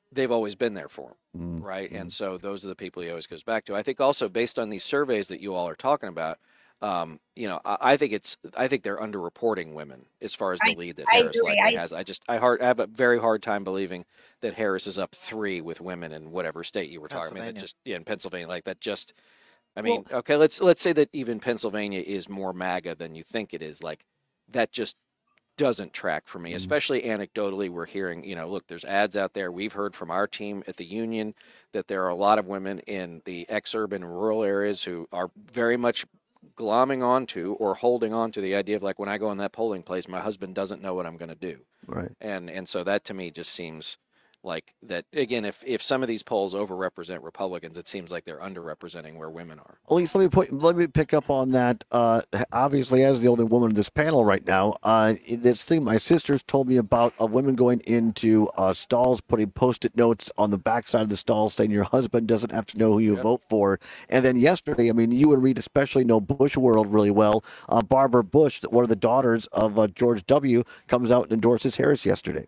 Speaker 17: they've always been there for him, right? And so those are the people he always goes back to. I think also based on these surveys that you all are talking about, um, you know, I, I think it's I think they're underreporting women as far as the
Speaker 6: I-
Speaker 17: lead that
Speaker 6: I
Speaker 17: Harris
Speaker 6: agree.
Speaker 17: likely
Speaker 6: I-
Speaker 17: has. I just I hard I have a very hard time believing that Harris is up three with women in whatever state you were talking about. That
Speaker 16: Pennsylvania.
Speaker 17: just yeah, in Pennsylvania, like that just. I mean, okay, let's let's say that even Pennsylvania is more MAGA than you think it is. Like that just doesn't track for me, especially anecdotally. We're hearing, you know, look, there's ads out there. We've heard from our team at the union that there are a lot of women in the ex-urban rural areas who are very much glomming onto or holding on to the idea of like, when I go in that polling place, my husband doesn't know what I'm going to do.
Speaker 13: Right.
Speaker 17: And and so that to me just seems like that, again, if, if some of these polls overrepresent Republicans, it seems like they're underrepresenting where women are.
Speaker 13: Elise, let me put, let me pick up on that. Uh, obviously, as the only woman in this panel right now, uh, this thing my sisters told me about of women going into uh, stalls, putting Post-it notes on the backside of the stall saying your husband doesn't have to know who you
Speaker 17: Yep.
Speaker 13: vote for. And then yesterday, I mean, you and Reed especially know Bush world really well. Uh, Barbara Bush, one of the daughters of uh, George W., comes out and endorses Harris yesterday.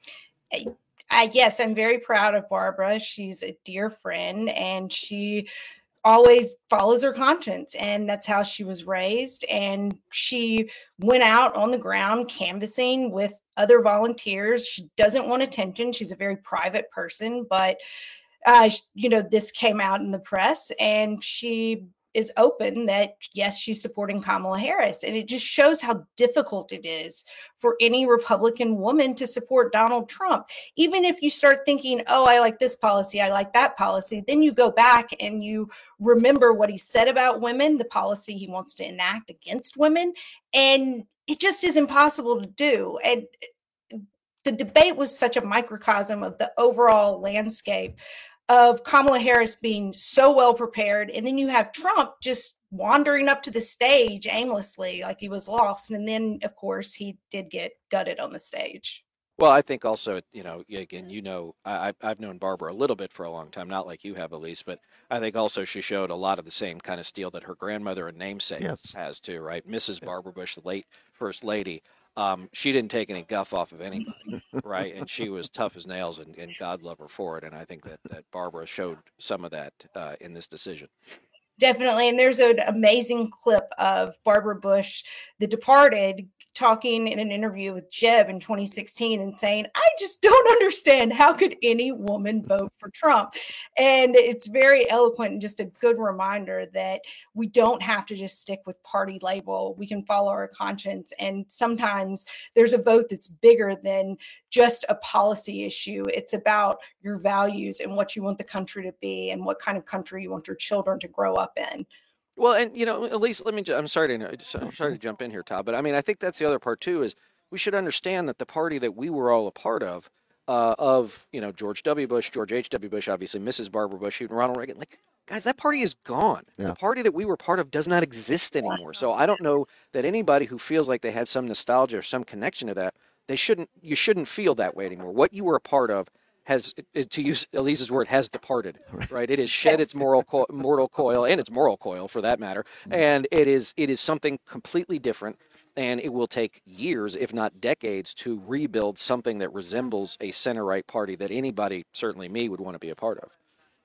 Speaker 6: Uh, yes, I'm very proud of Barbara. She's a dear friend, and she always follows her conscience, and that's how she was raised. And she went out on the ground canvassing with other volunteers. She doesn't want attention. She's a very private person, but uh, sh- you know, this came out in the press, and she is open that yes, she's supporting Kamala Harris. And it just shows how difficult it is for any Republican woman to support Donald Trump. Even if you start thinking, oh, I like this policy, I like that policy, then you go back and you remember what he said about women, the policy he wants to enact against women, and it just is impossible to do. And the debate was such a microcosm of the overall landscape of Kamala Harris being so well prepared. And then you have Trump just wandering up to the stage aimlessly, like he was lost. And then, of course, he did get gutted on the stage.
Speaker 17: Well, I think also, you know, again, you know, I, I've known Barbara a little bit for a long time, not like you have, Elise, but I think also she showed a lot of the same kind of steel that her grandmother and namesake
Speaker 13: Yes.
Speaker 17: has too, right? Missus Barbara Bush, the late First Lady. Um, she didn't take any guff off of anybody, right? And she was tough as nails, and, and God love her for it. And I think that, that Barbara showed some of that uh, in this decision.
Speaker 6: Definitely. And there's an amazing clip of Barbara Bush, The Departed, talking in an interview with Jeb in twenty sixteen and saying, I just don't understand. How could any woman vote for Trump? And it's very eloquent and just a good reminder that we don't have to just stick with party label. We can follow our conscience. And sometimes there's a vote that's bigger than just a policy issue. It's about your values and what you want the country to be and what kind of country you want your children to grow up in.
Speaker 17: Well, and you know, at least let me. ju- I'm sorry to. I'm sorry to jump in here, Todd, but I mean, I think that's the other part too. Is we should understand that the party that we were all a part of, uh, of you know George W. Bush, George H W. Bush, obviously Missus Barbara Bush, even Ronald Reagan. Like, guys, that party is gone.
Speaker 13: Yeah.
Speaker 17: The party that we were part of does not exist anymore. So I don't know that anybody who feels like they had some nostalgia or some connection to that, they shouldn't. You shouldn't feel that way anymore. What you were a part of has, to use Elise's word, has departed, right? It has shed its moral co- mortal coil and its moral coil, for that matter, and it is it is something completely different, and it will take years, if not decades, to rebuild something that resembles a center-right party that anybody, certainly me, would want to be a part of.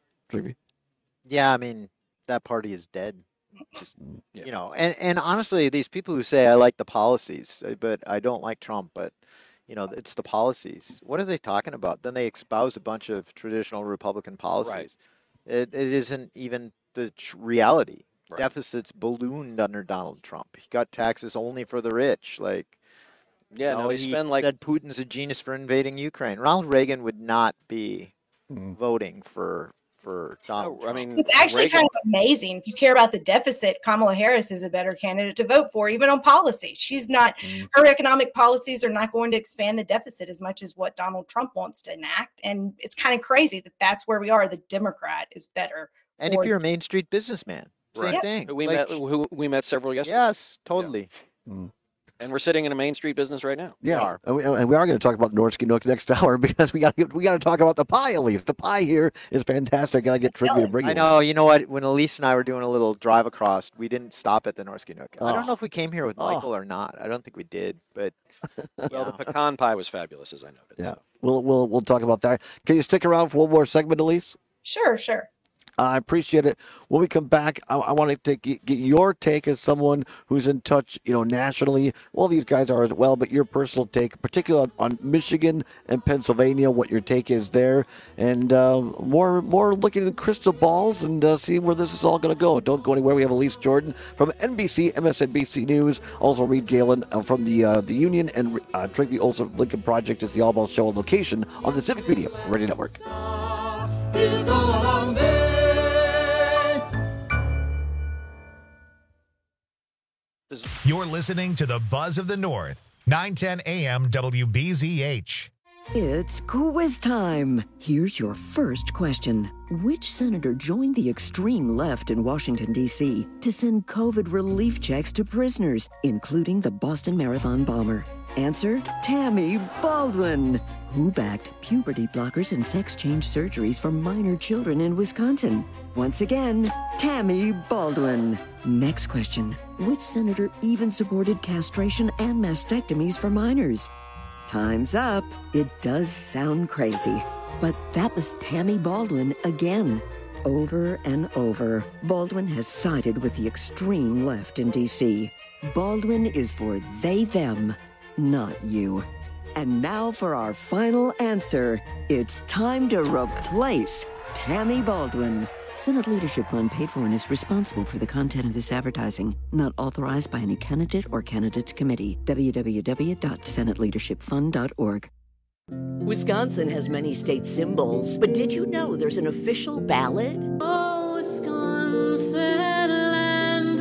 Speaker 16: Yeah, I mean, that party is dead. Just, you know, and, and honestly, these people who say, I like the policies, uh, but I don't like Trump, but, you know, it's the policies. What are they talking about? Then they espouse a bunch of traditional Republican policies. It, it isn't even the tr- reality.
Speaker 17: Right.
Speaker 16: Deficits ballooned under Donald Trump. He got taxes only for the rich. Like,
Speaker 17: Yeah,
Speaker 16: you know,
Speaker 17: no, they
Speaker 16: he
Speaker 17: spend like
Speaker 16: said Putin's a genius for invading Ukraine. Ronald Reagan would not be voting for for Donald
Speaker 17: I
Speaker 16: Trump.
Speaker 17: mean,
Speaker 6: It's actually
Speaker 17: Reagan-
Speaker 6: kind of amazing. If you care about the deficit, Kamala Harris is a better candidate to vote for, even on policy. She's not, her economic policies are not going to expand the deficit as much as what Donald Trump wants to enact. And it's kind of crazy that that's where we are. The Democrat is better.
Speaker 16: And
Speaker 6: for
Speaker 16: if you're a Main Street businessman, same
Speaker 17: Right.
Speaker 16: thing.
Speaker 17: Who we
Speaker 16: Like,
Speaker 17: met, who we met several yesterday.
Speaker 16: Yes, totally.
Speaker 17: And we're sitting in a Main Street business right now.
Speaker 13: Yeah, and we, and we are going to talk about Norsky Nook next hour because we got we got to talk about the pie. At least the pie here is fantastic. Got to get trivia to bring you.
Speaker 16: I know. You know what? When Elise and I were doing a little drive across, we didn't stop at the Norsky Nook. I don't
Speaker 13: Oh.
Speaker 16: know if we came here with
Speaker 13: Oh.
Speaker 16: Michael or not. I don't think we did, but
Speaker 17: Well, the pecan pie was fabulous, as I noted.
Speaker 13: Yeah. We'll we'll we'll talk about that. Can you stick around for one more segment, Elise?
Speaker 6: Sure, sure.
Speaker 13: I appreciate it. When we come back, I, I want to get, get your take as someone who's in touch, you know, nationally. Well, these guys are as well, but your personal take, particularly on, on Michigan and Pennsylvania, what your take is there, and uh, more more looking at crystal balls and uh, seeing where this is all going to go. Don't go anywhere. We have Elise Jordan from N B C, M S N B C News, also Reed Galen uh, from the uh, the Union, and uh, Trygve Olsen Lincoln Project is the All Ball Show on location on the Civic Media Radio Network.
Speaker 4: We'll go along there.
Speaker 1: You're listening to the Buzz of the North, nine ten A M W B Z H.
Speaker 9: It's quiz time. Here's your first question. Which senator joined the extreme left in Washington, D C to send COVID relief checks to prisoners, including the Boston Marathon bomber? Answer, Tammy Baldwin. Who backed puberty blockers and sex change surgeries for minor children in Wisconsin? Once again, Tammy Baldwin. Next question. Which senator even supported castration and mastectomies for minors? Time's up. It does sound crazy, but that was Tammy Baldwin again. Over and over, Baldwin has sided with the extreme left in D C. Baldwin is for they, them, not you. And now for our final answer. It's time to replace Tammy Baldwin. Senate Leadership Fund paid for and is responsible for the content of this advertising. Not authorized by any candidate or candidates committee. w w w dot senate leadership fund dot org.
Speaker 11: Wisconsin has many state symbols, but did you know there's an official ballad?
Speaker 4: Oh, Wisconsin, land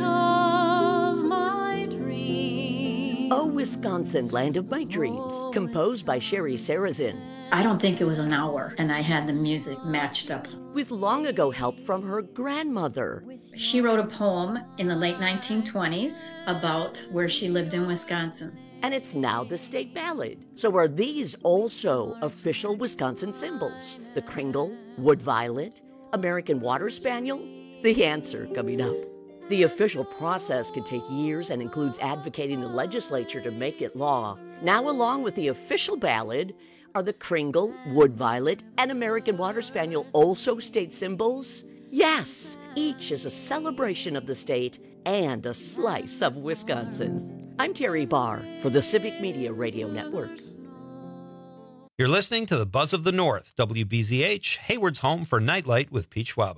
Speaker 4: of my dreams.
Speaker 11: Oh, Wisconsin, Land of My Dreams, composed by Sherry Sarazin.
Speaker 12: I don't think it was an hour, and I had the music matched up.
Speaker 11: With long ago help from her grandmother.
Speaker 12: She wrote a poem in the late nineteen twenties about where she lived in Wisconsin.
Speaker 11: And it's now the state ballad. So are these also official Wisconsin symbols? The Kringle, Wood Violet, American Water Spaniel? The answer coming up. The official process can take years and includes advocating the legislature to make it law. Now, along with the official ballad, are the Kringle, Wood Violet, and American Water Spaniel also state symbols? Yes, each is a celebration of the state and a slice of Wisconsin. I'm Terry Barr for the Civic Media Radio Network.
Speaker 10: You're listening to the Buzz of the North, W B Z H, Hayward's home for Nightlight with Pete Schwaba.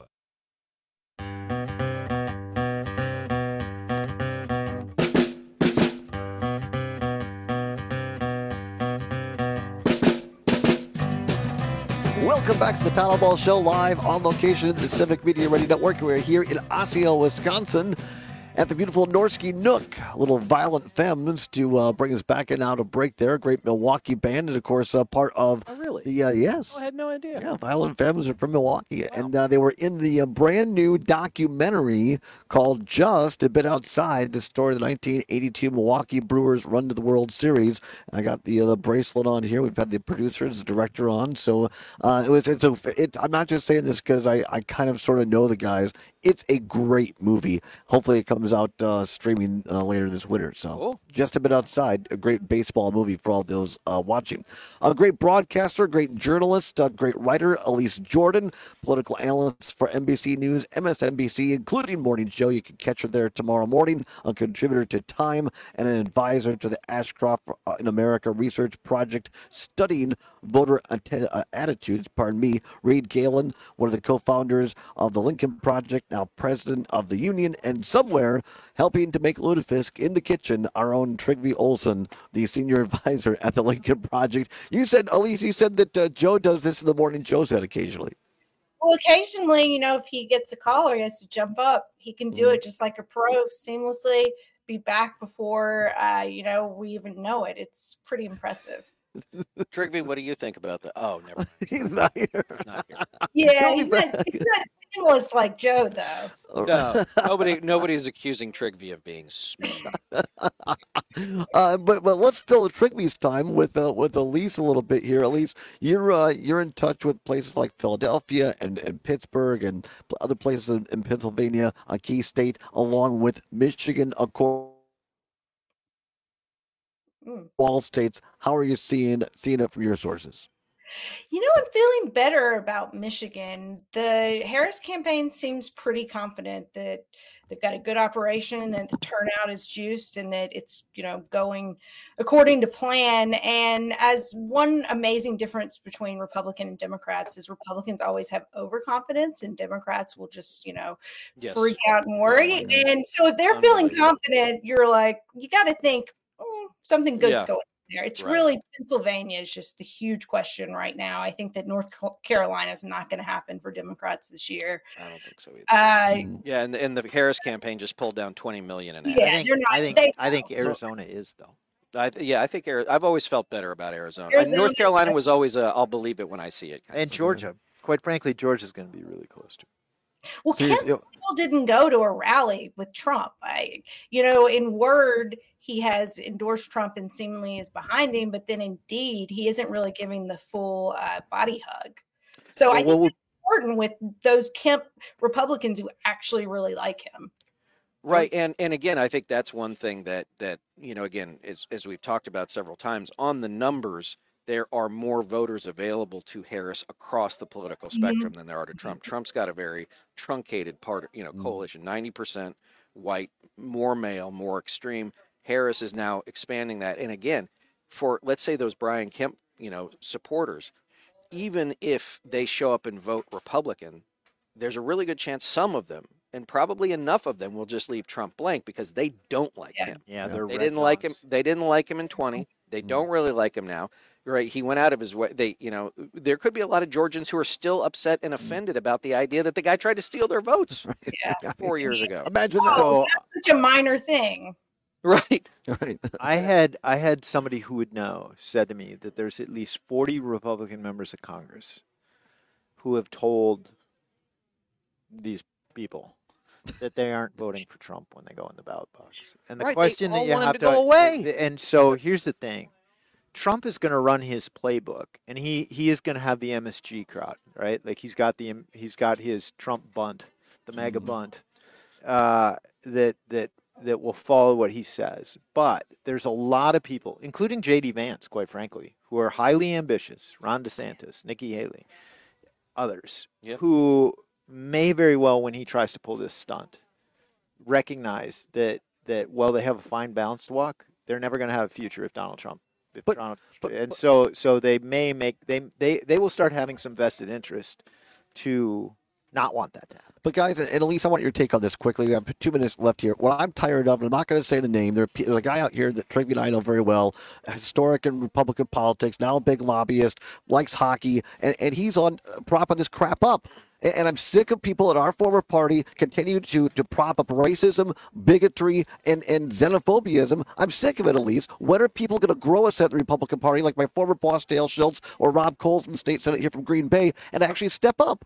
Speaker 13: Welcome back to the Paddle Ball Show, live on location at the Civic Media Radio Network. We're here in Osseo, Wisconsin, at the beautiful Norsky Nook. A little Violent Femmes to uh, bring us back in out of break there. Great Milwaukee band, and of course, uh, part of
Speaker 17: Oh, really?
Speaker 13: the uh, yes.
Speaker 17: Oh, I had no idea.
Speaker 13: Yeah, Violent Femmes are from Milwaukee, and uh, they were in the uh, brand new documentary called Just a Bit Outside, the story of the nineteen eighty-two Milwaukee Brewers run to the World Series. I got the uh, the bracelet on here. We've had the producers, the director on, so uh, it was. It's a. It, I'm not just saying this because I I kind of sort of know the guys. It's a great movie. Hopefully, it comes out uh, streaming uh, later this winter. So,
Speaker 17: Cool.
Speaker 13: Just a Bit Outside, a great baseball movie for all those uh, watching. A great broadcaster, great journalist, a great writer, Elise Jordan, political analyst for N B C News, M S N B C, including Morning Show. You can catch her there tomorrow morning. A contributor to Time and an advisor to the Ashcroft in America Research Project studying voter att- uh, attitudes. Pardon me. Reed Galen, one of the co-founders of the Lincoln Project, now president of the Union, and somewhere helping to make lutefisk in the kitchen, our own Trygve Olsen, the senior advisor at the Lincoln Project. You said, Elise, you said that uh, Joe does this in the morning show set occasionally.
Speaker 6: Well, occasionally, you know, if he gets a call or he has to jump up, he can do it just like a pro, seamlessly, be back before, uh, you know, we even know it. It's pretty impressive.
Speaker 17: Trygve, what do you think about that? Oh, never.
Speaker 13: He's not here.
Speaker 17: He's not here.
Speaker 6: Yeah, he's not, he's not seamless like Joe, though.
Speaker 17: No, nobody, nobody's accusing Trygve of being smooth.
Speaker 13: Uh, but but let's fill Trygve's time with uh, with Elise a little bit here. Elise, you're uh, you're in touch with places like Philadelphia and, and Pittsburgh and other places in, in Pennsylvania, a key state, along with Michigan, of course.
Speaker 6: Mm.
Speaker 13: All states. How are you seeing seeing it from your sources?
Speaker 6: You know, I'm feeling better about Michigan. The Harris campaign seems pretty confident that they've got a good operation and that the turnout is juiced and that it's, you know, going according to plan. And as one amazing difference between Republican and Democrats is Republicans always have overconfidence and Democrats will just, you know,
Speaker 16: Yes.
Speaker 6: freak out and worry. And so if they're feeling confident, you're like, you got to think mm, something good's
Speaker 16: Yeah.
Speaker 6: going there. It's
Speaker 16: Right.
Speaker 6: really Pennsylvania is just the huge question right now. I think that North Carolina is not going to happen for Democrats this year.
Speaker 17: I don't think so either.
Speaker 6: Uh,
Speaker 17: yeah, and the, and the Harris campaign just pulled down twenty million in ads.
Speaker 6: Yeah,
Speaker 16: I think,
Speaker 6: they're not-
Speaker 16: I think,
Speaker 6: they-
Speaker 16: I think
Speaker 6: So-
Speaker 16: Arizona is, though.
Speaker 17: I, th- yeah, I think Ari- I've always felt better about Arizona.
Speaker 16: Arizona-
Speaker 17: North Carolina was always a I'll believe it when I see it. kind
Speaker 16: And
Speaker 17: of thing.
Speaker 16: Georgia. Quite frankly, Georgia's going to be really close to.
Speaker 6: Well, Kent still didn't go to a rally with Trump. I, you know, in word, he has endorsed Trump and seemingly is behind him, but then indeed, he isn't really giving the full uh, body hug. So I think
Speaker 17: Well, well,
Speaker 6: it's important with those Kemp Republicans who actually really like him.
Speaker 17: Right, and and again, I think that's one thing that that you know, again, as as we've talked about several times, on the numbers, there are more voters available to Harris across the political spectrum than there are to Trump. Trump's got a very truncated part, you know, coalition, ninety percent white, more male, more extreme. Harris is now expanding that, and again, for let's say those Brian Kemp, you know, supporters, even if they show up and vote Republican, there's a really good chance some of them, and probably enough of them, will just leave Trump blank because they don't like him.
Speaker 16: Yeah, they're
Speaker 17: they
Speaker 16: red
Speaker 17: didn't like him.
Speaker 16: dogs.
Speaker 17: They didn't like him in twenty. They don't really like him now. Right? He went out of his way. They, you know, there could be a lot of Georgians who are still upset and offended about the idea that the guy tried to steal their votes
Speaker 6: Yeah.
Speaker 17: four years ago.
Speaker 13: Imagine
Speaker 6: Oh, that's such a minor thing.
Speaker 17: Right.
Speaker 13: Right.
Speaker 16: I had I had somebody who would know said to me that there's at least forty Republican members of Congress who have told these people that they aren't voting for Trump when they go in the ballot box. And the
Speaker 17: Right, they
Speaker 16: question that
Speaker 17: all
Speaker 16: you
Speaker 17: want him
Speaker 16: have
Speaker 17: to go away.
Speaker 16: And so here's the thing. Trump is going to run his playbook, and he, he is going to have the M S G crowd, right? Like he's got the he's got his Trump bunt, the MAGA bunt, uh, that that that will follow what he says. But there's a lot of people, including J D Vance, quite frankly, who are highly ambitious. Ron DeSantis, Nikki Haley, others,
Speaker 17: Yep.
Speaker 16: who may very well, when he tries to pull this stunt, recognize that that while they have a fine balanced walk, they're never going to have a future if Donald Trump. If Donald, and so so they may make they they they will start having some vested interest to not want that to happen.
Speaker 13: But guys, and Elise, I want your take on this quickly. We have two minutes left here. What I'm tired of, and I'm not going to say the name, there, there's a guy out here that Trigby and I know very well, historic in Republican politics, now a big lobbyist, likes hockey, and, and he's on uh, propping this crap up. And, and I'm sick of people in our former party continue to, to prop up racism, bigotry, and, and xenophobiaism. I'm sick of it, Elise. When are people going to grow a set of the Republican Party, like my former boss, Dale Schultz, or Rob Coles in the state Senate here from Green Bay, and actually step up?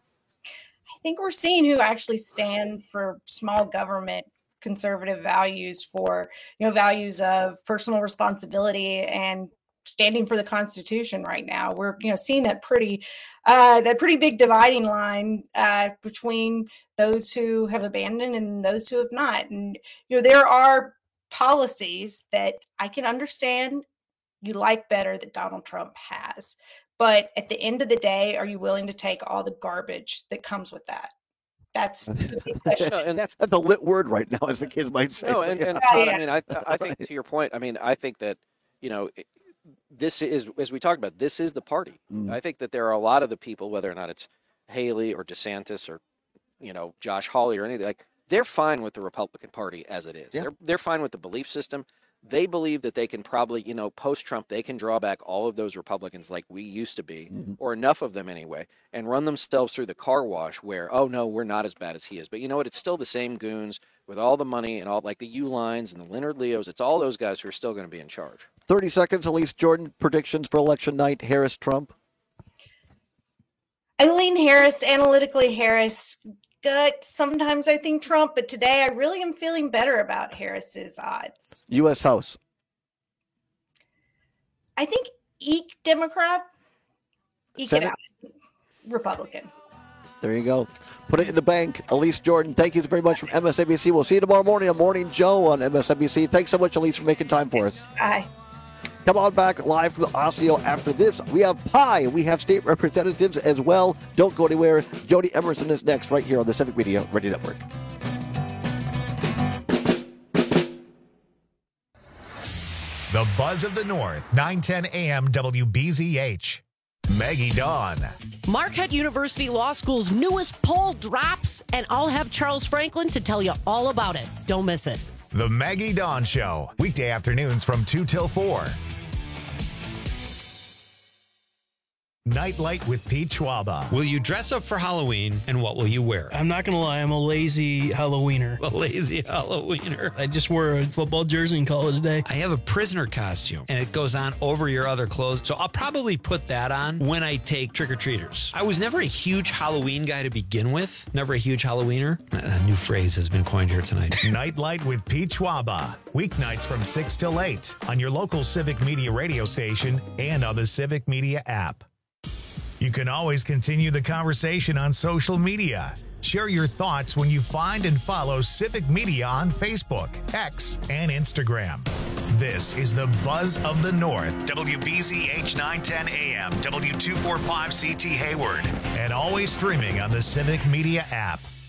Speaker 6: I think we're seeing who actually stand for small government conservative values, for, you know, values of personal responsibility and standing for the Constitution right now. We're, you know, seeing that pretty uh, that pretty big dividing line uh, between those who have abandoned and those who have not. And, you know, there are policies that I can understand you like better that Donald Trump has. But at the end of the day, are you willing to take all the garbage that comes with that? That's the big question.
Speaker 17: and
Speaker 13: that's, that's a lit word right now, as the kids might say.
Speaker 17: No, and, and
Speaker 6: Yeah.
Speaker 17: Todd, I mean, I I think to your point, I mean, I think that, you know, it- this is, as we talked about, this is the party.
Speaker 13: Mm.
Speaker 17: I think that there are a lot of the people, whether or not it's Haley or DeSantis or, you know, Josh Hawley or anything, like, they're fine with the Republican Party as it is.
Speaker 13: Yeah.
Speaker 17: They're they're fine with the belief system. They believe that they can probably, you know, post-Trump, they can draw back all of those Republicans like we used to be,
Speaker 13: Mm-hmm.
Speaker 17: or enough of them anyway, and run themselves through the car wash where, oh, no, we're not as bad as he is. But you know what? It's still the same goons with all the money and all, like the U-Lines and the Leonard Leos. It's all those guys who are still going to be in charge.
Speaker 13: thirty seconds, Elise Jordan, predictions for election night, Harris-Trump.
Speaker 6: I lean Harris, analytically Harris. Gut, sometimes I think Trump, but today I really am feeling better about Harris's odds.
Speaker 13: U S House.
Speaker 6: I think eke Democrat, eke it
Speaker 13: Senate?
Speaker 6: out Republican.
Speaker 13: There you go. Put it in the bank. Elise Jordan, thank you very much from M S N B C. We'll see you tomorrow morning on Morning Joe on M S N B C. Thanks so much, Elise, for making time for us.
Speaker 6: Bye.
Speaker 13: Come on back live from Osseo after this. We have pie. We have state representatives as well. Don't go anywhere. Jody Emerson is next right here on the Civic Media Radio Network.
Speaker 1: The Buzz of the North, nine ten A M W B Z H. Maggie Dawn.
Speaker 5: Marquette University Law School's newest poll drops, and I'll have Charles Franklin to tell you all about it. Don't miss it.
Speaker 1: The Maggie Dawn Show, weekday afternoons from two till four. Nightlight with Pete Schwaba.
Speaker 10: Will you dress up for Halloween, and what will you wear?
Speaker 14: I'm not going to lie, I'm a lazy Halloweener.
Speaker 10: A lazy Halloweener.
Speaker 14: I just wore a football jersey and call it a day.
Speaker 10: I have a prisoner costume, and it goes on over your other clothes, so I'll probably put that on when I take trick-or-treaters. I was never a huge Halloween guy to begin with. Never a huge Halloweener. A new phrase has been coined here tonight.
Speaker 1: Nightlight with Pete Schwaba. Weeknights from six till eight on your local Civic Media radio station and on the Civic Media app. You can always continue the conversation on social media. Share your thoughts when you find and follow Civic Media on Facebook, X, and Instagram. This is the Buzz of the North, W B Z H nine ten A M, W two forty-five C T Hayward, and always streaming on the Civic Media app.